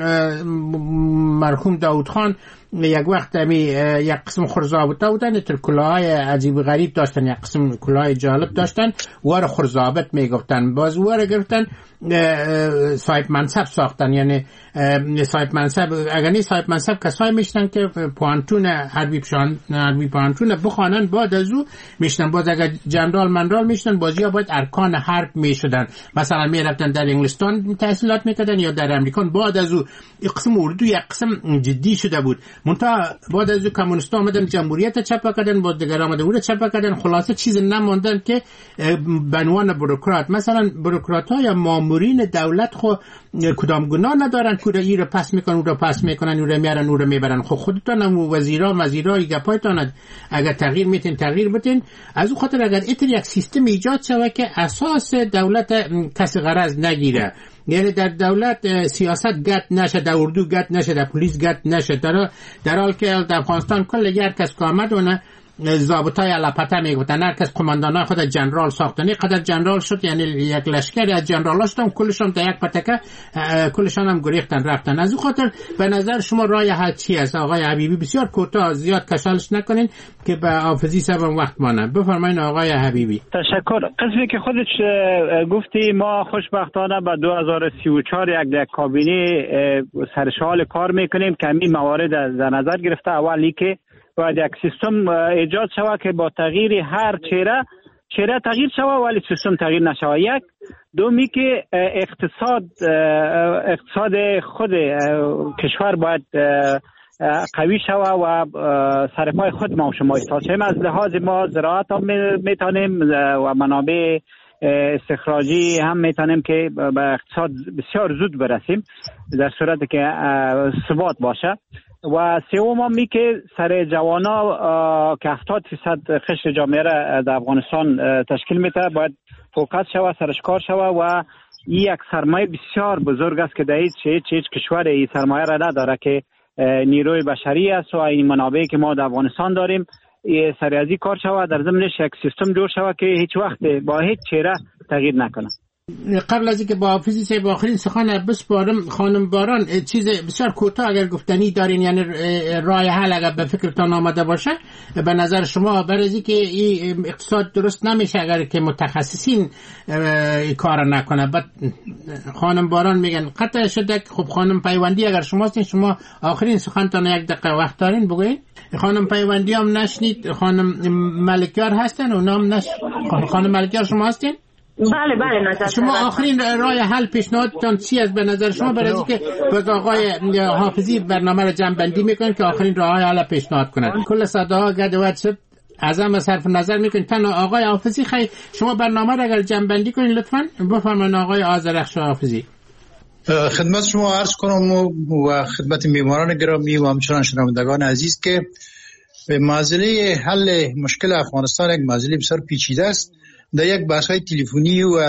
[SPEAKER 2] مرحوم داود خان یک وقت یک قسم خرزابطه بودن، کلاهای عجیب غریب داشتن، یک قسم کلاهای جالب داشتن، وار خرزابط میگفتن، باز وار گرفتن صاحب منصب ساختن. یعنی صاحب منصب اگر نیست صاحب منصب کسایی میشتن که پوانتون حربی پوانتون بخوانن، بعد از او میشتن باز اگر جنرال منرال میشتن بازی ها باید ارکان حرب میشدن، مثلا میرفتن در انگلستان تحصیلات میکردن یا در امریکا. بعد از او قسم اردو یک قسم جدی شده بود، منتها بعد از او کمونیست‌ها آمدن جمهوریت چپا کردن، بعد دیگر آمده اون چپا کردن، خلاصه چیز نموندن که به عنوان بروکرات. مثلا بروکرات‌ها یا مامورین دولت خو کدام گناه ندارن که این رو پس میکنن اون رو پس میکنن اون رو میارن اون رو میبرن. خب خودتان هم وزیرای گپایتان اگر تغییر میتین تغییر بتین. از اون خاطر اگر ایتر یک سیستم ایجاد شود که اساس دولت کسی غرض نگیره، یعنی در دولت سیاست گت نشه، در اردو گت نشه، در پلیس گت نشه، در حال که در افغانستان کل هر کس که آمد اونه ضابطای لپته میگفتن، هر کس قماندانای خود جنرال ساختن، قدر جنرال شد، یعنی یک لشکر از جنرالاشتم کلشون در یک پتکه کلشون هم گریختن رفتن. از اون خاطر به نظر شما راه حل چی است آقای حبیبی؟ بسیار کوتاه، زیاد کشالش نکنین که به حافظی سبب وقت مانه. بفرمایید آقای حبیبی.
[SPEAKER 4] تشکر. قسمی که خودش گفتی ما خوشبختانه به 2034 یک کابینه سرشال کار میکنیم که همین موارد در نظر گرفته. اولی که باید یک سیستم ایجاد شود که با تغییر هر چهره تغییر شود ولی سیستم تغییر نشود. یک دومی که اقتصاد خود کشور باید قوی شود و سرپای خود ما و شما ایستاد. از لحاظ ما زراعت هم میتونیم و منابع استخراجی هم میتونیم که به اقتصاد بسیار زود برسیم در صورتی که ثبات باشه. و سوم هم که سر جوانا که 70% خشت جامعه را در افغانستان تشکیل میده باید فوکس شود، سرش کار شود و این یک سرمایه بسیار بزرگ است که در هیچ کشور این سرمایه را نداره که نیروی بشری است و این منابعی که ما در افغانستان داریم سر از این کار شود، در ضمنش یک سیستم جور شود که هیچ وقت با هیچ چهره تغییر نکنه.
[SPEAKER 2] قبل از اینکه با حافظی صاحب آخرین سخن بسپارم، خانم باران چیز بسیار کوتاه اگر گفتنی دارین، یعنی راه حل اگر به فکرتان آمده باشه به نظر شما، برای اینکه این اقتصاد درست نمیشه اگر که متخصصین کار نکنه. بعد خانم باران میگن قطع شده. خب خانم پیوندی اگر شما هستین، شما آخرین سخنتان یک دقیقه وقت دارین بگویید. خانم پیوندی هم نشنید، خانم ملکیار هستن اونا هم خانم ملکیار شما هستین؟
[SPEAKER 6] بله نظر
[SPEAKER 2] شما آخرین راه حل پیشنهادتان چی است به نظر شما؟ برای اینکه باز آقای حافظی برنامه را جمع بندی میکنن که آخرین راه حل پیشنهاد کنند. کل صداها گدوت شد. از هم صرف نظر میکنید. تنها آقای حافظی خیلی شما برنامه را اگر جمع‌بندی کنید لطفاً بفرمایید. آقای آذرخش حافظی.
[SPEAKER 5] خدمت شما عرض کنم و خدمت میهمانان گرامی و همچنان شنوندگان عزیز که مسئله حل مشکل افغانستان یک مسئله بسیار پیچیده است. در یک بحث‌های تلفنی و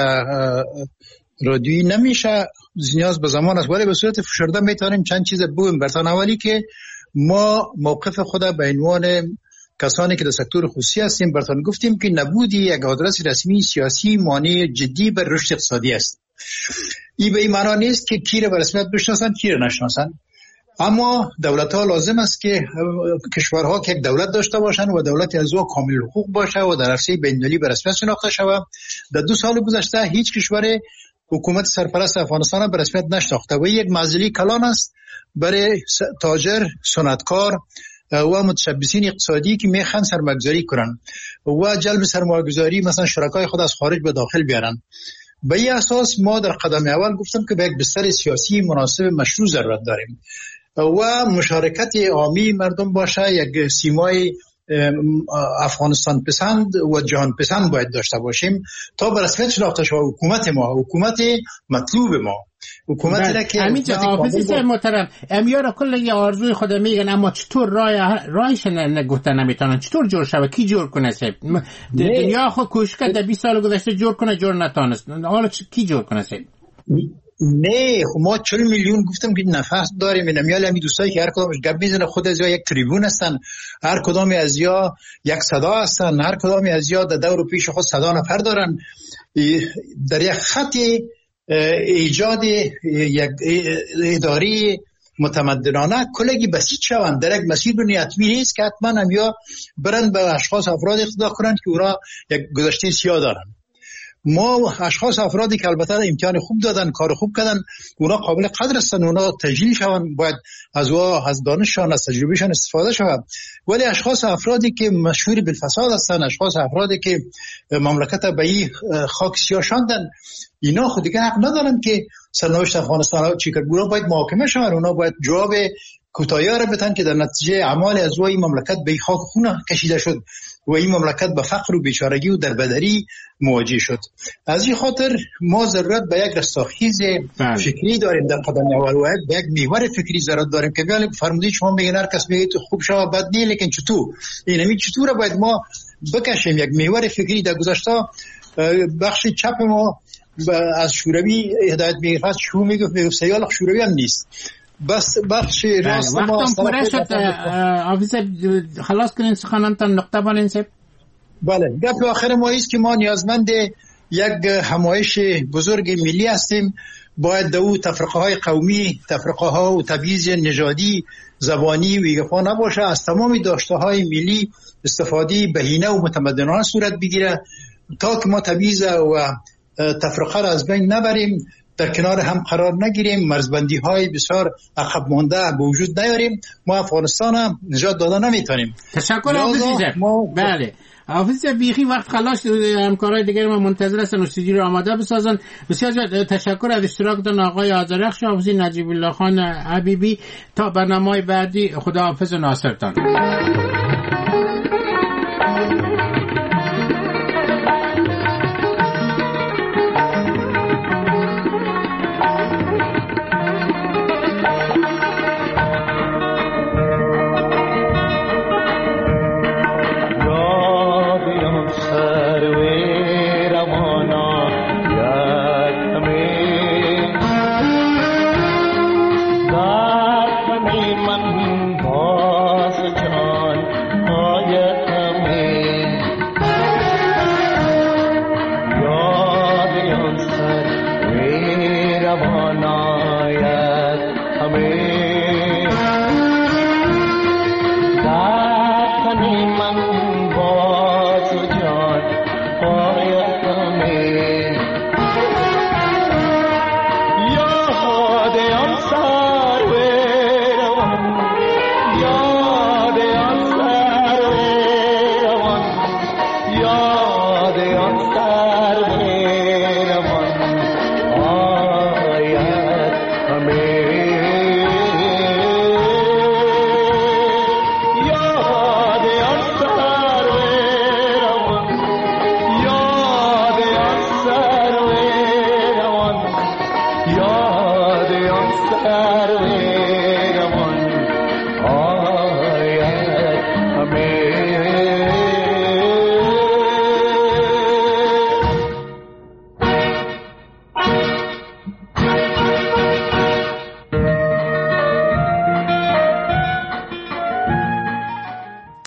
[SPEAKER 5] رادیویی نمیشه، نیاز به زمان است، ولی به صورت فشرده میتونیم چند چیز بگویم. برتان اولی که ما موقف خود به عنوان کسانی که در سکتور خصوصی هستیم برتان گفتیم که نبودی یک آدرس رسمی سیاسی مانع جدی بر رشد اقتصادی است. این به این معنا نیست که کی را به رسمیت بشناسند کی را نشناسند، اما دولت‌ها لازم است که کشورها که یک دولت داشته باشند و دولت از او کامل حقوق باشه و در عرصه بین‌المللی به رسمیت شناخته شود. در 2 سال گذشته هیچ کشور حکومت سرپرست افغانستان به رسمیت نشناخته و یک مسئله کلان است برای تاجر، صنعتکار و متشبثین اقتصادی که میخوان سرمایه‌گذاری کنن و جلب سرمایه‌گذاری مثلا شرکای خود از خارج به داخل بیارن. به این اساس ما در قدم اول گفتم که به یک بستر سیاسی مناسب مشروع ضرورت داریم و مشارکت عامی مردم باشه. یک سیمای افغانستان پسند و جهان پسند باید داشته باشیم تا به رسمیت شناخته شود حکومت ما، حکومت مطلوب ما، حکومتی را که
[SPEAKER 2] همینجا حافظی محترم امیار کل یه آرزوی خود میگن، اما چطور رایش نگفته نمیتونن، چطور جور شوه، کی جور کنه؟ دنیا خود کوشش کرد در 20 سال گذشته جور کنه، جور نتونست، حالا کی جور کنه؟
[SPEAKER 5] نه ما 40 میلیون گفتم که نفس داریم. نمیال همین دوستایی که هر کدامش گپ میزنه خود از یا یک تریبون هستن، هر کدامی از یا یک صدا هستن، هر کدامی از یا در دور پیش خود صدا نفر دارن. در یک خط ایجاد یک اداری متمدنانه کلگی بسیط شوند در یک مسیر بنی حتمی نیست که حتما هم یا برن به اشخاص افراد اقتدا کنند که اونا یک گذشته سیاه دارن. ما اشخاص افرادی که البته امتحان خوب دادن، کار خوب کردن، اونا قابل قدر هستن، اونا تجلیل شوند، باید از دانششان، از تجربهشان استفاده شود. ولی اشخاص افرادی که مشهور بالفساد هستن، اشخاص افرادی که مملکت به این خاک سیاه شاندن، اینا خود دیگه حق ندارن که سرنوشت افغانستان چی کرد. اونا باید محاکمه شوند، اونا باید جواب کوتاهی را بدن که در نتیجه اعمال از وی مملکت به خاک خون کشیده شد و این مملکت به فقر و بیچارگی و دربدری مواجه شد. از این خاطر ما ضرورت به یک رستاخیز فکری داریم در قدم اول و به یک محور فکری ضرورت داریم که بیان فرمودید شما میگین هر کس میگه تو خوب شو بد نه، لیکن چطور این چطور باید ما بکشیم یک محور فکری. در گذشته بخش چپ ما از شوروی هدایت میگرفت، شو میگفت سیال شوروی هم نیست، بس بخش راست ما
[SPEAKER 2] وقتم پره شد. حافظ خلاص کنین سخنانتان، نقطه بانین سب.
[SPEAKER 5] بله، گپ آخر ما ایست که ما نیازمند یک همایش بزرگ ملی هستیم. باید دو تفرقه های قومی، تفرقه ها و تبعیض نژادی، زبانی و ایگفا نباشه، از تمام داشته های ملی استفاده بهینه و متمدنانه صورت بگیره تا که ما تبعیض و تفرقه را از بین نبریم، در کنار هم قرار نگیریم، مرزبندی های بسیار عقب مانده به وجود نیاریم. ما افغانستان هم نجات داده نمیتونیم.
[SPEAKER 2] تشکر حافظ. بله حافظ بیخی وقت خلاص، همکارای دیگر ما منتظر هستن استودیو رو آماده بسازن. بسیار تشکر از اشتراکتان آقای آذرخش حافظ، نجیب الله خان حبیبی. تا برنامه بعدی خداحافظ و ناصرتان.